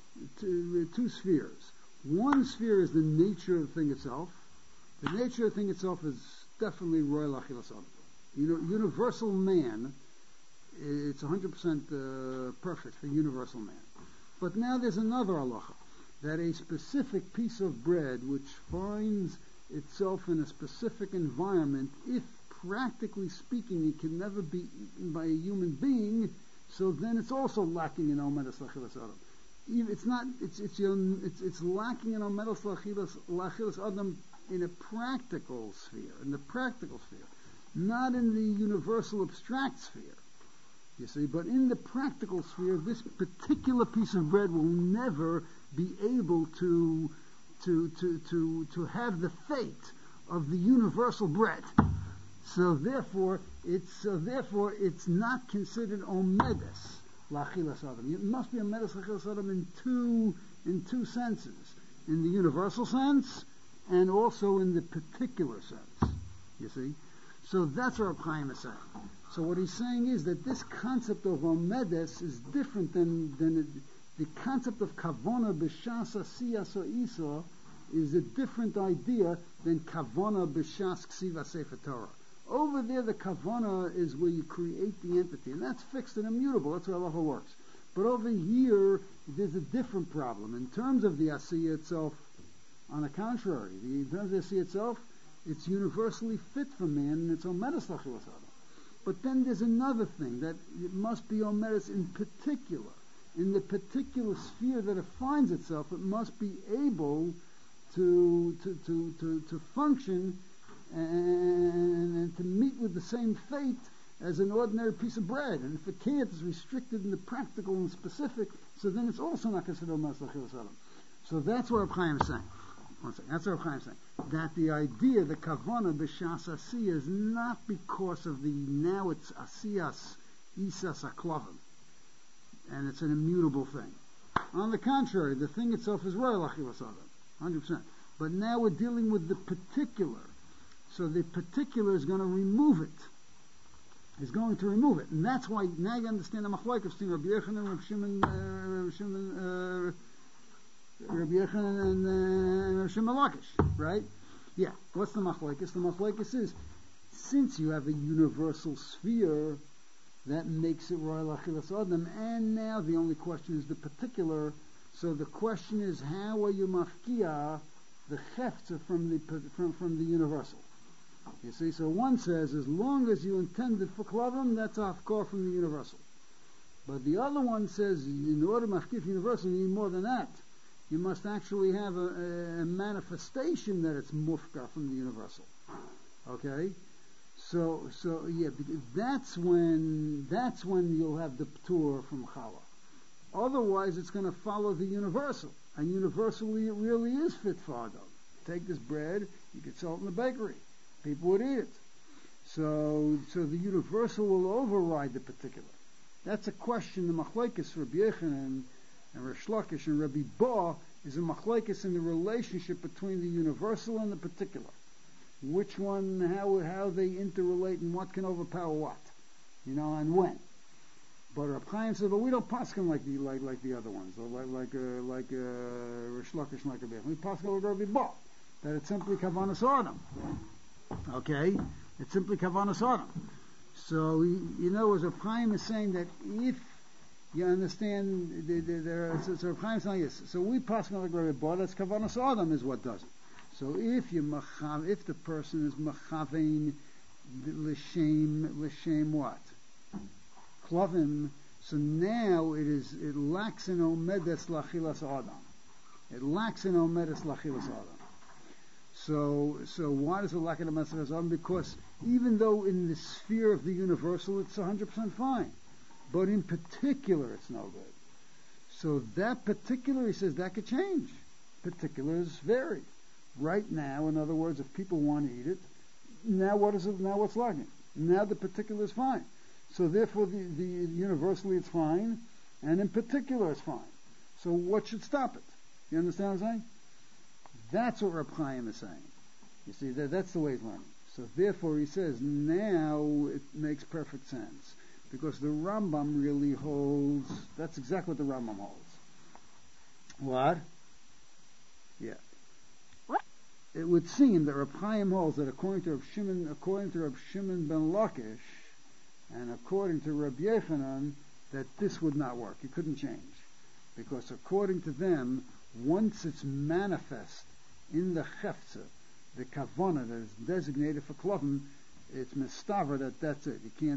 two, two spheres. One sphere is the nature of the thing itself. The nature of the thing itself is definitely royal achilas adam. You know, universal man, it's one hundred percent uh, perfect for universal man. But now there's another halacha, that a specific piece of bread which finds itself in a specific environment, if practically speaking it can never be eaten by a human being, so then it's also lacking in omedes lachilas adam. It's not. It's it's it's, it's lacking in omedes lachilas adam in a practical sphere, in the practical sphere, not in the universal abstract sphere. You see, but in the practical sphere, this particular piece of bread will never be able to to to to to have the fate of the universal bread. So therefore, it's so therefore it's not considered omedes lachilas adam. It must be omedes lachilas adam in two in two senses, in the universal sense and also in the particular sense. You see, so that's what Reb Chaim is saying. So what he's saying is that this concept of omedes is different than than it, the concept of kavona b'shas asiyas or isa is a different idea than kavona b'shas ksiva sefer Torah. Over there, the kavana is where you create the entity, and that's fixed and immutable. That's how halacha works. But over here, there's a different problem. In terms of the asiyah itself, on the contrary, the, in terms of the asiyah itself, it's universally fit for man, and it's omedes lachilas adam. But then there's another thing, that it must be omedes in particular. In the particular sphere that it finds itself, it must be able to to to to, to function and, and to meet with the same fate as an ordinary piece of bread. And if it can't, it's restricted in the practical and specific, so then it's also not considered omedes lachilas adam. So that's what Reb Chaim is saying. One second. That's what Reb Chaim is saying. That the idea, the kavana b'shas asiyah, is not because of the, now it's asiyas isas aklavim, and it's an immutable thing. On the contrary, the thing itself is royal achilas adam, one hundred percent. But now we're dealing with the particular. So the particular is going to remove it. Is going to remove it. And that's why now you understand the machlokes between Rabbi Yochanan and Rabbi Shimon, uh, Rabbi Shimon, uh, Rabbi Yochanan and, uh, and Rabbi Shimon Lakish, right? Yeah. What's the machlokes? The machlokes is, since you have a universal sphere, that makes it royal achilas adam, and now the only question is the particular. So the question is, how are you mafkia the hefzer from the from from the universal? You see, so one says, as long as you intended for klavim, that's afkor from the universal. But the other one says, in order to mafkif universal, you need more than that. You must actually have a, a manifestation that it's mufka from the universal. Okay, so so yeah, that's when that's when you'll have the ptur from challah. Otherwise, it's going to follow the universal, and universally, it really is fit for Adam. Take this bread, you could sell it in the bakery. People would eat it. So, so the universal will override the particular. That's a question. The machlokes Rabbi Yochanan and Rish Lakish and Rabbi Ba is a machlokes in the relationship between the universal and the particular. Which one, how how they interrelate, and what can overpower what, you know, and when. But Reb Chaim said, but we don't paskin like the like like the other ones, or like like uh, like uh, Rish Lakish and like Rabbi Yochanan. We paskin like Rabbi Ba, that it's simply kavanas adam. Okay, it's simply kavanas adam. So you know, as Reb Chaim is saying that if you understand, the, the, the, so, so Reb Chaim is saying yes. So we paskin like Rabbi Ba, that's kavanas adam is what does it. So if you machav, if the person is machavein l'shem l'shem what? Klavim, so now it is it lacks in omedes lachilas adam. It lacks in omedes lachilas adam. So so why does it lack in omedes lachilas adam? Because even though in the sphere of the universal it's one hundred percent fine, but in particular it's no good. So that particular, he says, that could change. Particulars vary. Right now, in other words, if people want to eat it, now what is it? Now what's lacking? Now the particular is fine. So therefore, the, the universally it's fine, and in particular it's fine. So what should stop it? You understand what I'm saying? That's what Reb Chaim is saying. You see, that, that's the way he's learning. So therefore, he says now it makes perfect sense, because the Rambam really holds. That's exactly what the Rambam holds. What? Yeah. It would seem that Reb Chaim holds that according to Reb Shimon, according to Reb Shimon ben Lakish, and according to Reb Yechanan, that this would not work. You couldn't change. Because according to them, once it's manifest in the Chefza, the Kavana that is designated for Klovim, it's mistaver that that's it. You can't,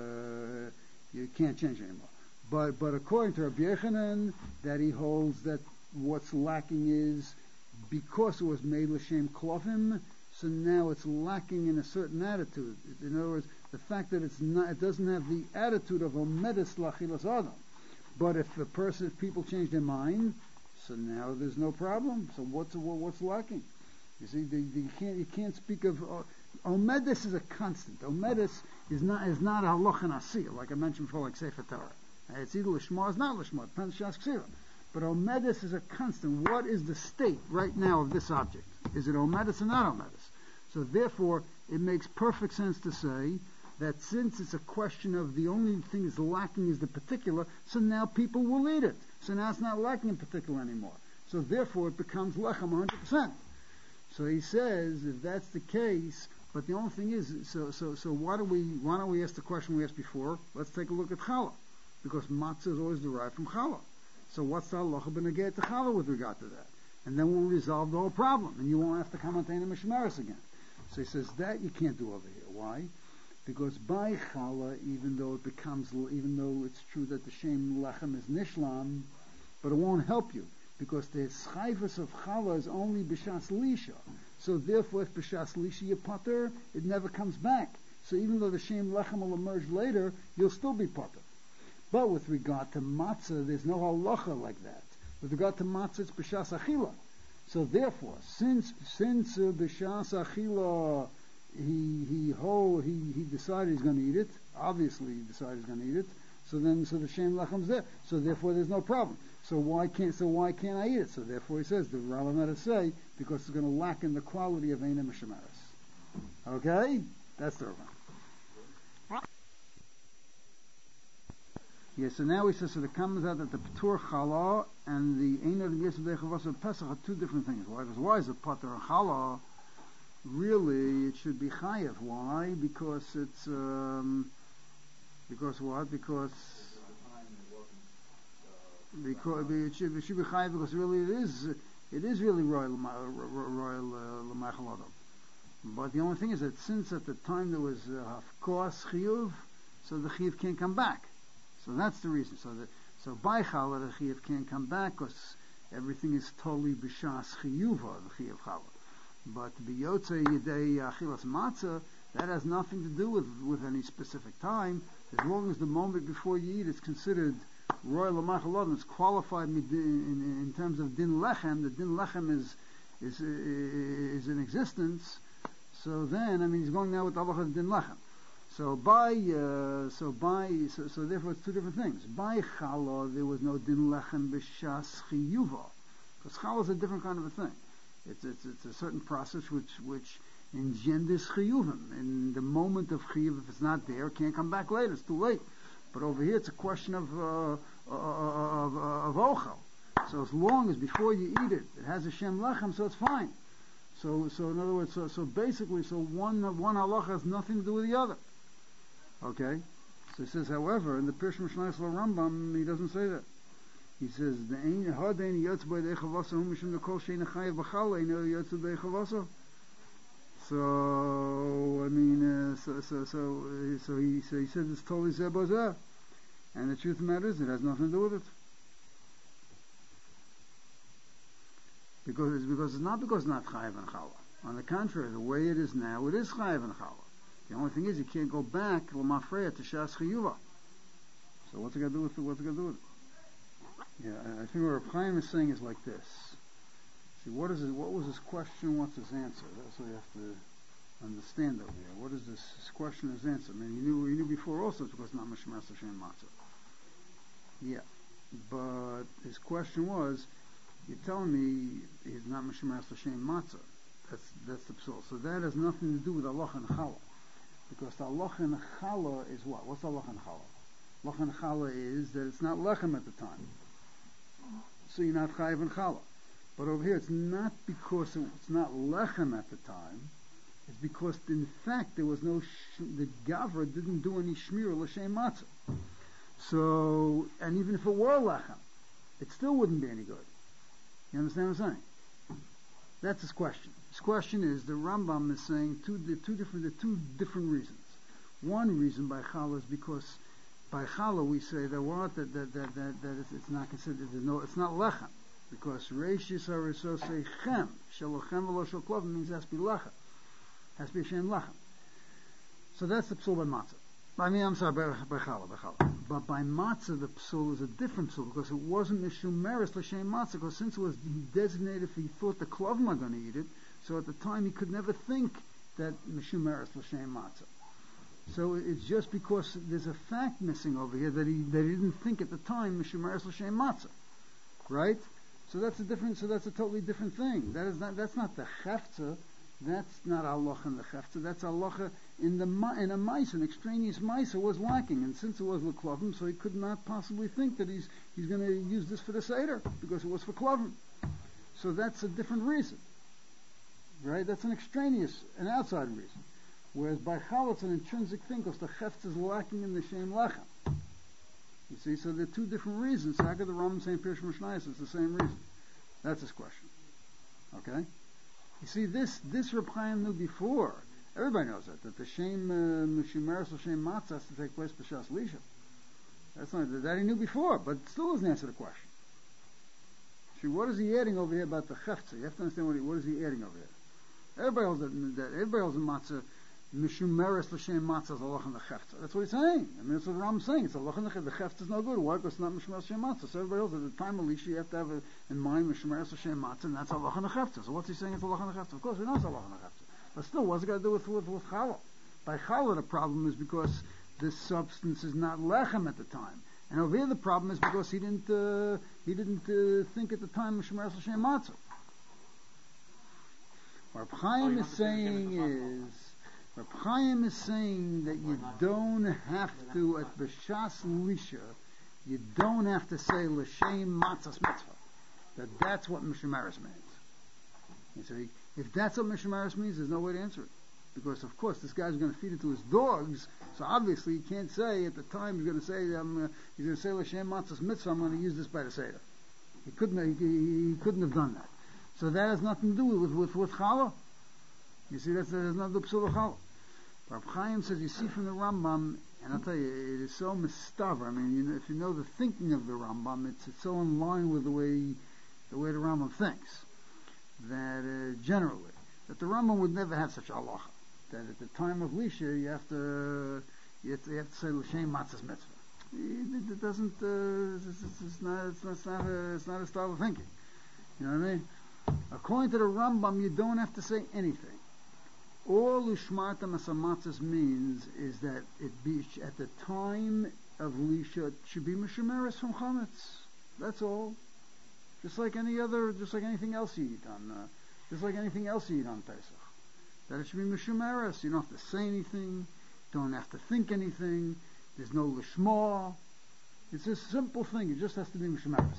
uh, you can't change anymore. But, but according to Rabbi Yechanan, that he holds that what's lacking is, because it was made l'shem Klovim, so now it's lacking in a certain attitude. In other words, the fact that it's not, it doesn't have the attitude of Omedis Lachilas Adam. But if the person, if people change their mind, so now there's no problem. So what's what's lacking? You see, the, the, you can't you can't speak of uh, Omedis is a constant. Omedis is not is not a halacha and asiyah, like I mentioned before, like Sefer Torah. It's either lishma or it's not lishma. It depends on Shas Ksira. But Omedis is a constant. What is the state right now of this object? Is it Omedis or not Omedis? So therefore, it makes perfect sense to say that since it's a question of the only thing that's lacking is the particular, so now people will eat it. So now it's not lacking in particular anymore. So therefore it becomes lechem one hundred percent. So he says, if that's the case, but the only thing is, so so so why do we why don't we ask the question we asked before? Let's take a look at challah, because matzah is always derived from challah. So what's the halacha b'negei to challah with regard to that? And then we'll resolve the whole problem, and you won't have to come on Taina Mishmaris again. So he says that you can't do over here. Why? Because by challah, even though it becomes, even though it's true that the shem lechem is nishlam, but it won't help you, because the schayvus of challah is only b'shas lisha. So therefore, if b'shas lisha you potter, it never comes back. So even though the shem lechem will emerge later, you'll still be potter. But with regard to matzah, there's no halacha like that. With regard to matzah, it's b'shas achila. So therefore, since since uh, b'shas achila, he he ho he he decided he's going to eat it. Obviously, he decided he's going to eat it. So then, so the shem lechem's there. So therefore, there's no problem. So why can't so why can't I eat it? So therefore, he says the Rambam had to say because it's going to lack in the quality of Eina Mishamaris. Okay, that's the Rambam. Yeah, so now he says, so it comes out that the Patur Chala and the Eina Yesodei Chavasa Pesach are two different things. Why? Because why is it Patur Chala? Really, it should be Chayev. Why? Because it's, um, because what? Because, because it should, it should be Chayev because really it is, it is really royal, royal, uh, but the only thing is that since at the time there was, uh, of course, Chiyuv, so the Chiyuv can't come back. So that's the reason. So that so by challah the chiyuv can't come back because everything is totally b'shas chiyuva the chiyuv challah. But biyotze yedei achilas matzah, that has nothing to do with, with any specific time. As long as the moment before you eat is considered royal l'machalot, it's qualified in, in, in terms of din lechem. The din lechem is is is in existence. So then, I mean, he's going now with halacha of din lechem. So by, uh, so by, so, so therefore it's two different things. By challah there was no din lechem b'shas chiyuva, because challah is a different kind of a thing. It's, it's it's a certain process which which engenders chiyuvim. In the moment of chiyuv, if it's not there, it can't come back later. It's too late. But over here it's a question of uh, of, of ochel. So as long as before you eat it, it has a shem lechem, so it's fine. So so in other words, so so basically, so one one halacha has nothing to do with the other. Okay, so he says, however, in the Pirush Mishnayos Rambam, he doesn't say that. He says, "The ein hadein yotz by the echavasa hu mishum the kol shein chayev b'chala ein yotz by echavasa." So I mean, uh, so so so uh, so he so he says it's totally zeh b'zeh, and the truth of the matter is, it has nothing to do with it. Because it's because it's not because it's not chayev and chala. On the contrary, the way it is now, it is chayev and chala. The only thing is, you can't go back l'mafreya to shas chiyuva. So what's it got to do with it? What's it got to do with it? Yeah, I think what Reb Chaim is saying is like this. See, what is it? What was his question? What's his answer? That's what you have to understand over here. What is this his question? His answer? I mean, he knew he knew before also it's because not mishmas Hashem matzah. Yeah, but his question was, you're telling me he's not mishmas Hashem matzah. That's that's the psul. So that has nothing to do with Allah and Challah. Because the halacha in challah is what? What's the halacha in challah? Halacha in challah is that it's not lechem at the time. so you're not chayiv and challah. But over here, it's not because it, it's not lechem at the time. It's because, in fact, there was no, sh- the Gavra didn't do any shmir l'shem matzah. So, and even if it were lechem, it still wouldn't be any good. You understand what I'm saying? That's his question. His question is, the Rambam is saying two, the two different, the two different reasons. One reason by challah is because by challah we say that what that that that that, that it's, it's not considered. There's no, it's not lechem, because reishis hariso say chem shalochem v'lo shel klovim means it has to be lechem. Has to be Shem Lachem. So that's the psul by matzah. I mean, I'm sorry, by, by challah, by challah. But by matzah, the psul is a different psul, because it wasn't mishum meres l'shem matzah, because since it was designated, he thought the klovim are going to eat it, so at the time he could never think that mishum meres l'shem matzah. So it's just because there's a fact missing over here that he that he didn't think at the time mishum meres l'shem matzah, right? So that's a different. So that's a totally different thing. That is not. That's not the heftzah. That's not halacha in the chefta. That's halacha in the in a mice. An extraneous mice was lacking, and since it was l'klovim, so he could not possibly think that he's he's going to use this for the seder because it was for klovim. So that's a different reason, right? That's an extraneous, an outside reason. Whereas by challah it's an intrinsic thing because the chefta is lacking in the shem lechem. You see, so there are two different reasons. So how could the Rambam saying Pirush Mishnayos? It's the same reason. That's his question. Okay. You see, this this Reb Chaim knew before. Everybody knows that that the shem mishumeres or shem matzah has to take place b'shas lisha. That's not that he knew before, but still doesn't answer the question. See, what is he adding over here about the chefza? You have to understand what he, what is he adding over here. Everybody knows that, that everybody knows the matzah mishumeres l'shem matzah is a loch in the chefza. That's what he's saying. I mean, that's what the Rambam is saying. It's a loch in the chefza. The chefza is no good. Why? Because it's not mishumeres l'shem matzah. So everybody knows at the time of lisha you have to have a, in mind mishumeres l'shem matzah, and that's a loch in the chefza. So what's he saying? It's a loch in the chefza. Of course, we know it's a loch in the chefza. But still, what's it got to do with with, with challah? By challah, the problem is because this substance is not lechem at the time. And over here, the problem is because he didn't uh, he didn't uh, think at the time mishumeres l'shem matzah. What Reb Chaim is saying is. Reb Chaim is saying that you don't have to, at B'shas Lisha, you don't have to say L'shem Matzahs Mitzvah. That that's what Mishumeres means. You see, if that's what Mishumeres means, there's no way to answer it. Because, of course, this guy's going to feed it to his dogs, so obviously he can't say at the time he's going to say, um, uh, he's going to say L'shem Matzahs Mitzvah, I'm going to use this by the Seder. He couldn't, he, he couldn't have done that. So that has nothing to do with, with, with Challah. You see, that's, that has nothing to do with Psul Challah. Reb Chaim says, you see from the Rambam, and I'll tell you, it is so mistaver. I mean, you know, if you know the thinking of the Rambam, it's, it's so in line with the way the way the Rambam thinks that uh, generally that the Rambam would never have such a halacha. That at the time of lisha, you have to you have to, you have to say l'shem matzahs mitzvah. It, it doesn't. Uh, it's, it's, it's not. It's not, it's not a. It's not a style of thinking. You know what I mean? According to the Rambam, you don't have to say anything. All Ushmarta Masamatzas means is that it be at the time of Lisha, it should be Mishumeres from Chametz. That's all. Just like any other, just like anything else you eat on, uh, just like anything else you eat on Pesach. That it should be Mishumeres. You don't have to say anything. Don't have to think anything. There's no Lishma. It's a simple thing. It just has to be Mishumeres.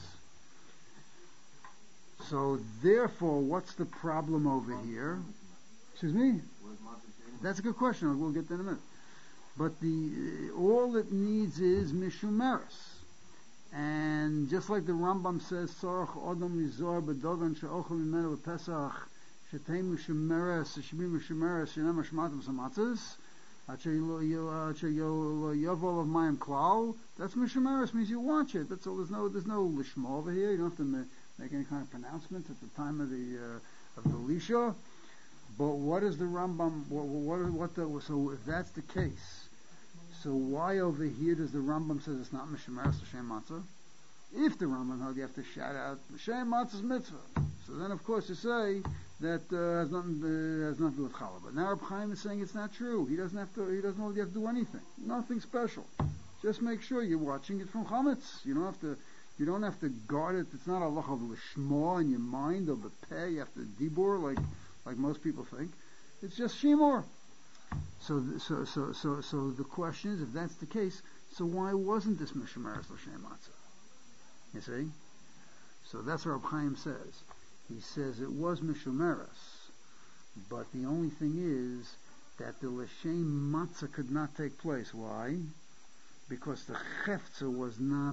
So therefore, what's the problem over here? Excuse me? That's a good question. We'll get to that in a minute. But the uh, all it needs is mishumeres, and just like the Rambam says, "Sorach Adam Lizor B'Dogan She'ochel Mimenu B'Pesach Shetei Mishumeres Shemi Mishumeres Shenem Hashmatim Samatzes Acher Yovol of Mayim Klal." That's mishumeres, means you watch it. That's all. There's no there's no lishma over here. You don't have to ma- make any kind of pronouncement at the time of the uh, of the lisha. But what is the Rambam? What, what, what the, so if that's the case, so why over here does the Rambam says it's not Mishumeres L'shem Matzah? If the Rambam held, you have to shout out L'shem Matzah's mitzvah. So then, of course, you say that uh, has nothing uh, has nothing to do with challah. But now Reb Chaim is saying it's not true. He doesn't have to. He doesn't really have to do anything. Nothing special. Just make sure you're watching it from chametz. You don't have to. You don't have to guard it. It's not a loch of lishma in your mind or bepeh. You have to dibur like. Like most people think, it's just shimur. So, so, so, so, so the question is, if that's the case, so why wasn't this mishumeres l'shem matzah? You see. So that's what Reb Chaim says. He says it was mishumeres, but the only thing is that the l'shem matzah could not take place. Why? Because the chefza was not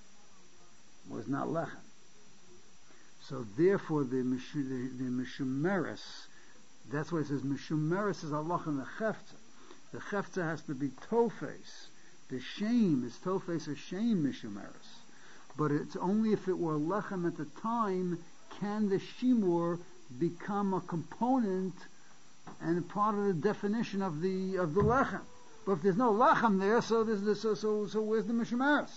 was not lechem. So therefore, the mishu, the, the mishumeres, that's why it says mishumeres is Allah and the chefza. The chefza has to be tofes. The shame is tofes or shame mishumeres. But it's only if it were lechem at the time can the shimur become a component and part of the definition of the of the lechem. But if there's no lechem there, so there's this, so so so where's the mishumeres?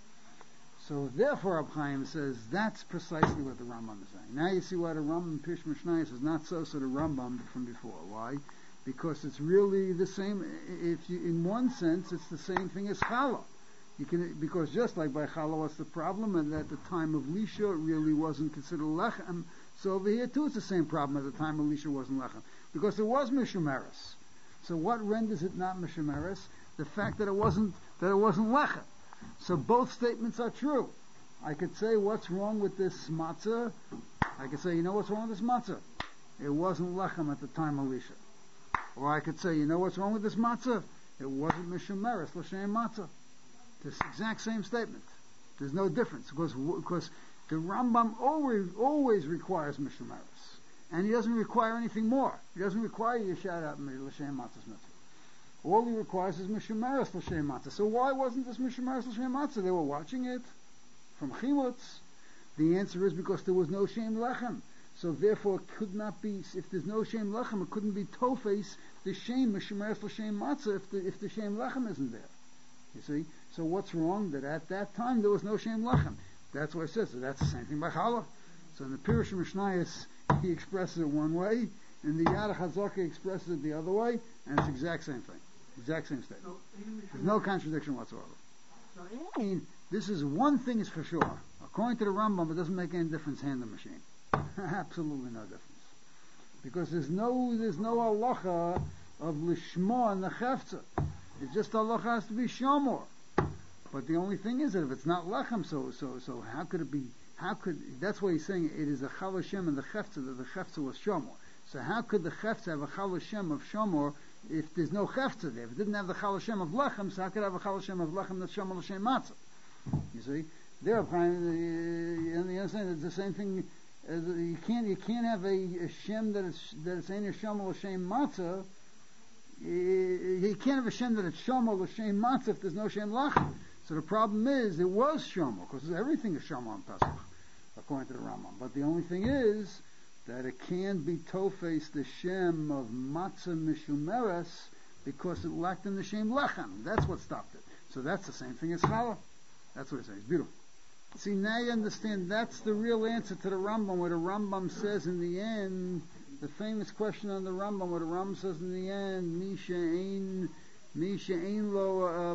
So therefore, Reb Chaim says that's precisely what the Rambam is saying. Now you see why the Rambam Pish Mishnayos is not so so the Rambam from before. Why? Because it's really the same. If you, in one sense, it's the same thing as challah. You can, because just like by challah, what's the problem? And at the time of Lisha, it really wasn't considered lechem. So over here too, it's the same problem. At the time of Lisha, wasn't lechem because it was mishumeres. So what renders it not mishumeres? The fact that it wasn't that it wasn't lechem. So both statements are true. I could say, what's wrong with this matzah? I could say, you know what's wrong with this matzah? It wasn't lechem at the time of Lisha. Or I could say, you know what's wrong with this matzah? It wasn't mishumeres l'shem matzah. This exact same statement. There's no difference because because the Rambam always always requires mishumeres, and he doesn't require anything more. He doesn't require you to shout out l'shem matzah's mitzvah. All he requires is mishumeres l'shem matzah. So why wasn't this mishumeres l'shem matzah? They were watching it from chilutz. The answer is because there was no shem lechem. So therefore, it could not be. If there's no shem lechem, it couldn't be tofes the shem mishumeres l'shem matzah if the if the shem lechem isn't there. You see? So what's wrong? That at that time there was no shem lechem. That's what it says. So that's the same thing by challah. So in the Pirush Mishnayos, he expresses it one way, and the Yad HaChazaka expresses it the other way, and it's the exact same thing. Exact same statement. There's no contradiction whatsoever. I mean, this is one thing is for sure. According to the Rambam, it doesn't make any difference hand the machine. Absolutely no difference. Because there's no there's no halacha of lishma and the chefza. It's just halacha has to be shamor. But the only thing is that if it's not lechem, so so so how could it be? How could that's why he's saying it is a chal Hashem and the chefza that the chefza was shamor. So how could the chefza have a chal Hashem of shamor if there's no chefza there? If it didn't have the chal Hashem of lechem, so how could it have a chal Hashem of lechem that's shamor l'shem matzah? You see, there, you understand? It's the same thing. As you can't you can't have a, a shem that is that is ain't a shamor l'shem matzah. You can't have a shem that it's shamor l'shem matzah if there's no shem lechem. So the problem is, it was Shomer, because everything is Shomer on Pesach, according to the Rambam. But the only thing is, that it can't be Tofes the Shem of Matzah Mishumeres, because it lacked in the Shem Lechem. That's what stopped it. So that's the same thing as Challah. That's what it says. It's beautiful. See, now you understand, that's the real answer to the Rambam, where the Rambam says in the end, the famous question on the Rambam, where the Rambam says in the end, Misha Ein... Misha ein lo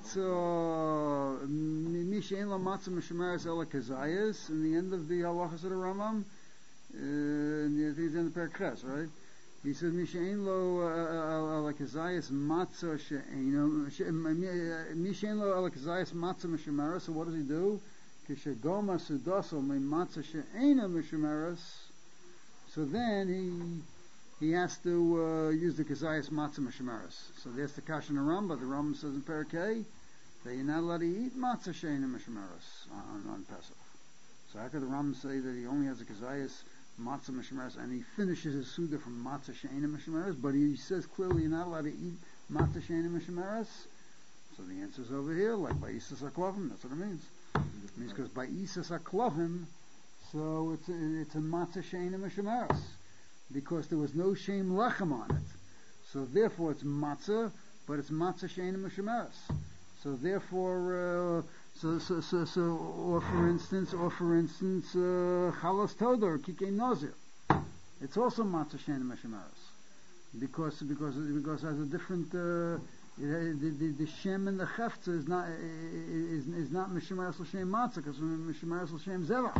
matzah, Misha ein lo matzah mishumeres ela kazayas. In the end of the halachas of the Rambam, uh, in the, I think it's in the Perek, right? He says Misha ein lo ela kazayas matzah she'eino. Misha ein lo ela kazayas matzah mishumeres. So what does he do? Kishagoma sudaso me matzah she'eino mishumeres. So then he. He has to uh, use the Kazayas Matzah Mishumeres. So there's the Kash in the Rambam. The Rambam says in Parakeh that you're not allowed to eat Matzah Sheina Mishumeres on, on Pesach. So how could the Rambam say that he only has a Kazayas Matzah Mishumeres and he finishes his Suda from Matzah Sheina Mishumeres, but he says clearly you're not allowed to eat Matzah Sheina Mishumeres? So the answer is over here, like by Isas HaKlovim. That's what it means. It means because by Isas HaKlovim, so it's a, it's a Matzah Sheina Mishumeres. Because there was no shame lechem on it, so therefore it's matzah, but it's matzah she'eina mishumeres. So therefore, uh, so so so so, or for instance, or for instance, chalas uh, toda or kikei nazir, it's also matzah she'eina mishumeres, because because because it has a different. Uh, it, the, the, the shem and the chefza is not is is not mishumeres l'shem matzah, because mishumeres l'shem zevach.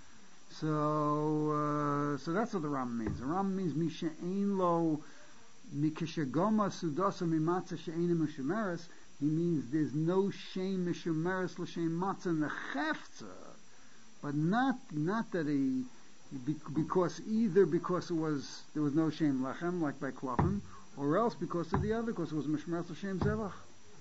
So, uh, so that's what the Rambam means. The Rambam means Misha Ein Lo Mikishagoma Sudasa Mimatzah She'eina Mishumeres. He means there's no shame Mishumeres L'Shem Matzah in the Chefza, but not not that he because either because it was there was no shem lechem like by klofim, or else because of the other, because it was mishmeres l'shem zevach.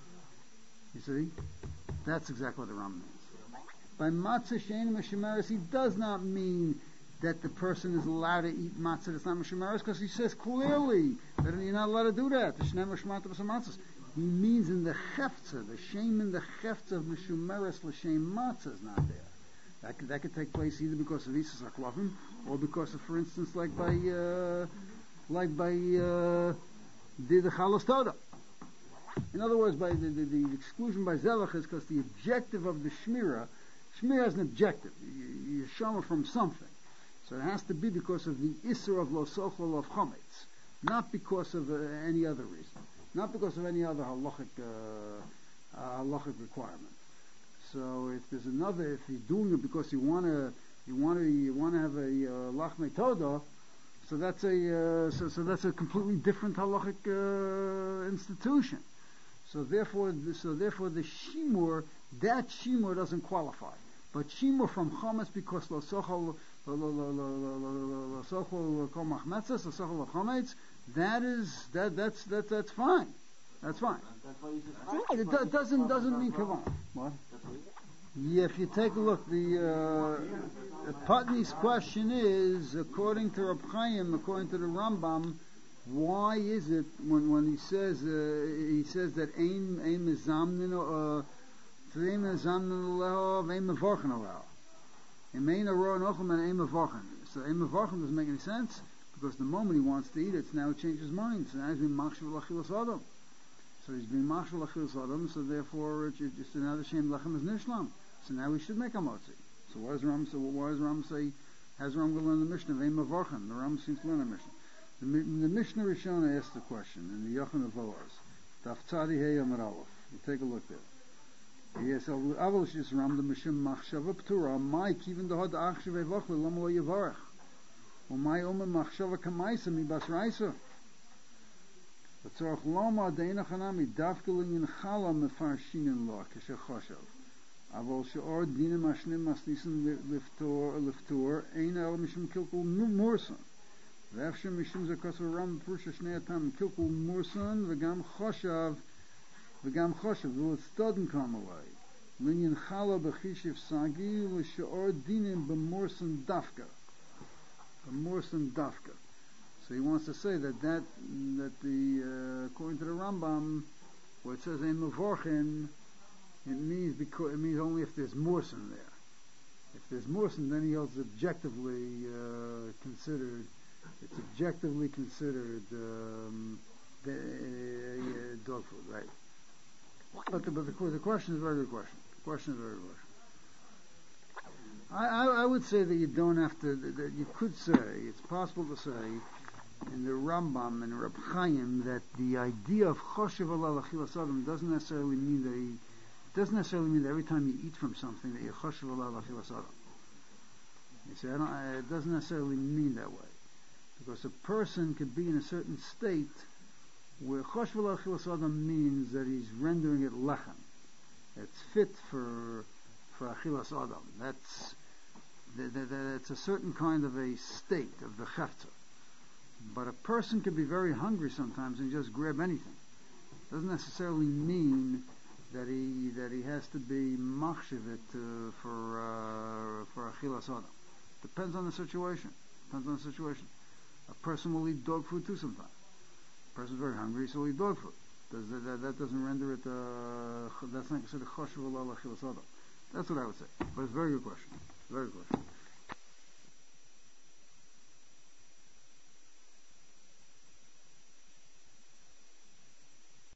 You see, that's exactly what the Ram means. By matzah shein mishmeres, he does not mean that the person is allowed to eat matzah that's not mishmeres, because he says clearly that you're not allowed to do that. The shnei mishmata b'samatzos. He means in the chefza, the shame in the chefza of mishumeres l'shem matzah is not there. That could, that could take place either because of Isis HaKlavim, or because of, for instance, like by, uh, like by, uh, the, the Chalos Toda. In other words, by the, the, the exclusion by Zelach is because the objective of the Shmira, Shmira is an objective. You, you shama from something. So it has to be because of the Isser of Lo Sochol of Chometz, not because of uh, any other reason. Not because of any other halachic, uh, uh, halachic requirement. So if there's another, if he's doing it because you want to, you want to, you want to have a uh, lachmei toda, so that's a, uh, so so that's a completely different halachic uh, institution. So therefore, so therefore, the shimur, that shimur doesn't qualify. But shimur from chametz because lo sochol lo lo lo lo lo lo sochol kol machmetzes lo sochol chametz, that is that that's that that's fine. That's fine. It do, doesn't doesn't mean kavan. What? Yeah, if you take a look, the uh, the Patni's question is, according to Reb Chaim, according to the Rambam, why is it when when he says uh, he says that aim aim is zamnin uh aim is zamnin leho aim mevorchen leho aim a roh nochem and aim mevorchen. So aim mevorchen doesn't make any sense because the moment he wants to eat it, now it changes his mind. So now he's been machshav lachilas adam. So he's been machshav lachilas adam. So therefore, it, it, so now the shem lechem is nishlam. So now we should make a motzi. So why does Ram say? Why does Ram say? Has Ram go learn the Mishnah of aim mevorchen? The Ram seems to learn the Mishnah. The, the Mishnah Rishona asked the question in the Yochanan of Boaz. Daf Tzadi Hey Amar Aleph. You take a look there. Yes, Aval Shis Ram the Mishim Machshava Ptura. My Kivin the Hod Achshav Evachli Lama Lo Yavarach. Umay Omer Machshava Kamaisa Mi Bas Raisa. V'tzorach Lama Deina Chanami Davkelin in Chala Mefarshin in Law Keshe Choshav. Aval Sheor Dinim Ashnim Masnisin Liftor Liftor Ein El Mishim Kilkul Mursan. ואפשר משום זה כסף רם פרוש שני התם קילקול מורסון וגם חושב וגם חושב ולסתודן כמולי לעניין חלה בחישב סגי לשאור דינים במורסון דווקא במורסון דווקא. So he wants to say that that, that the uh, according to the Rambam where it says in Mevorchen it means because it means only if there's morson there. If there's morson, then he holds objectively uh, considered it's objectively considered um, the, uh, dog food, right? But the, but the, the question is a very good question. The question is a very good question. I, I, I would say that you don't have to, that, that you could say, it's possible to say in the Rambam and Reb Chaim that the idea of choshev ala l'achilas adam doesn't necessarily mean that he, doesn't necessarily mean that every time you eat from something that you're choshev ala l'achilas adam. You see, I don't, I, it doesn't necessarily mean that way. Because a person could be in a certain state where choshev achilas adam means that he's rendering it lechem. It's fit for for achilas adam. That's that, that, that, it's a certain kind of a state of the chefta. But a person could be very hungry sometimes and just grab anything. Doesn't necessarily mean that he that he has to be machshav it uh, for uh, for achilas adam. Depends on the situation. Depends on the situation. A person will eat dog food too sometimes. A person's very hungry, so he'll eat dog food. Does that, that, that doesn't render it, uh, that's not considered choshev ala l'achilas adam. That's what I would say. But it's a very good question. Very good question.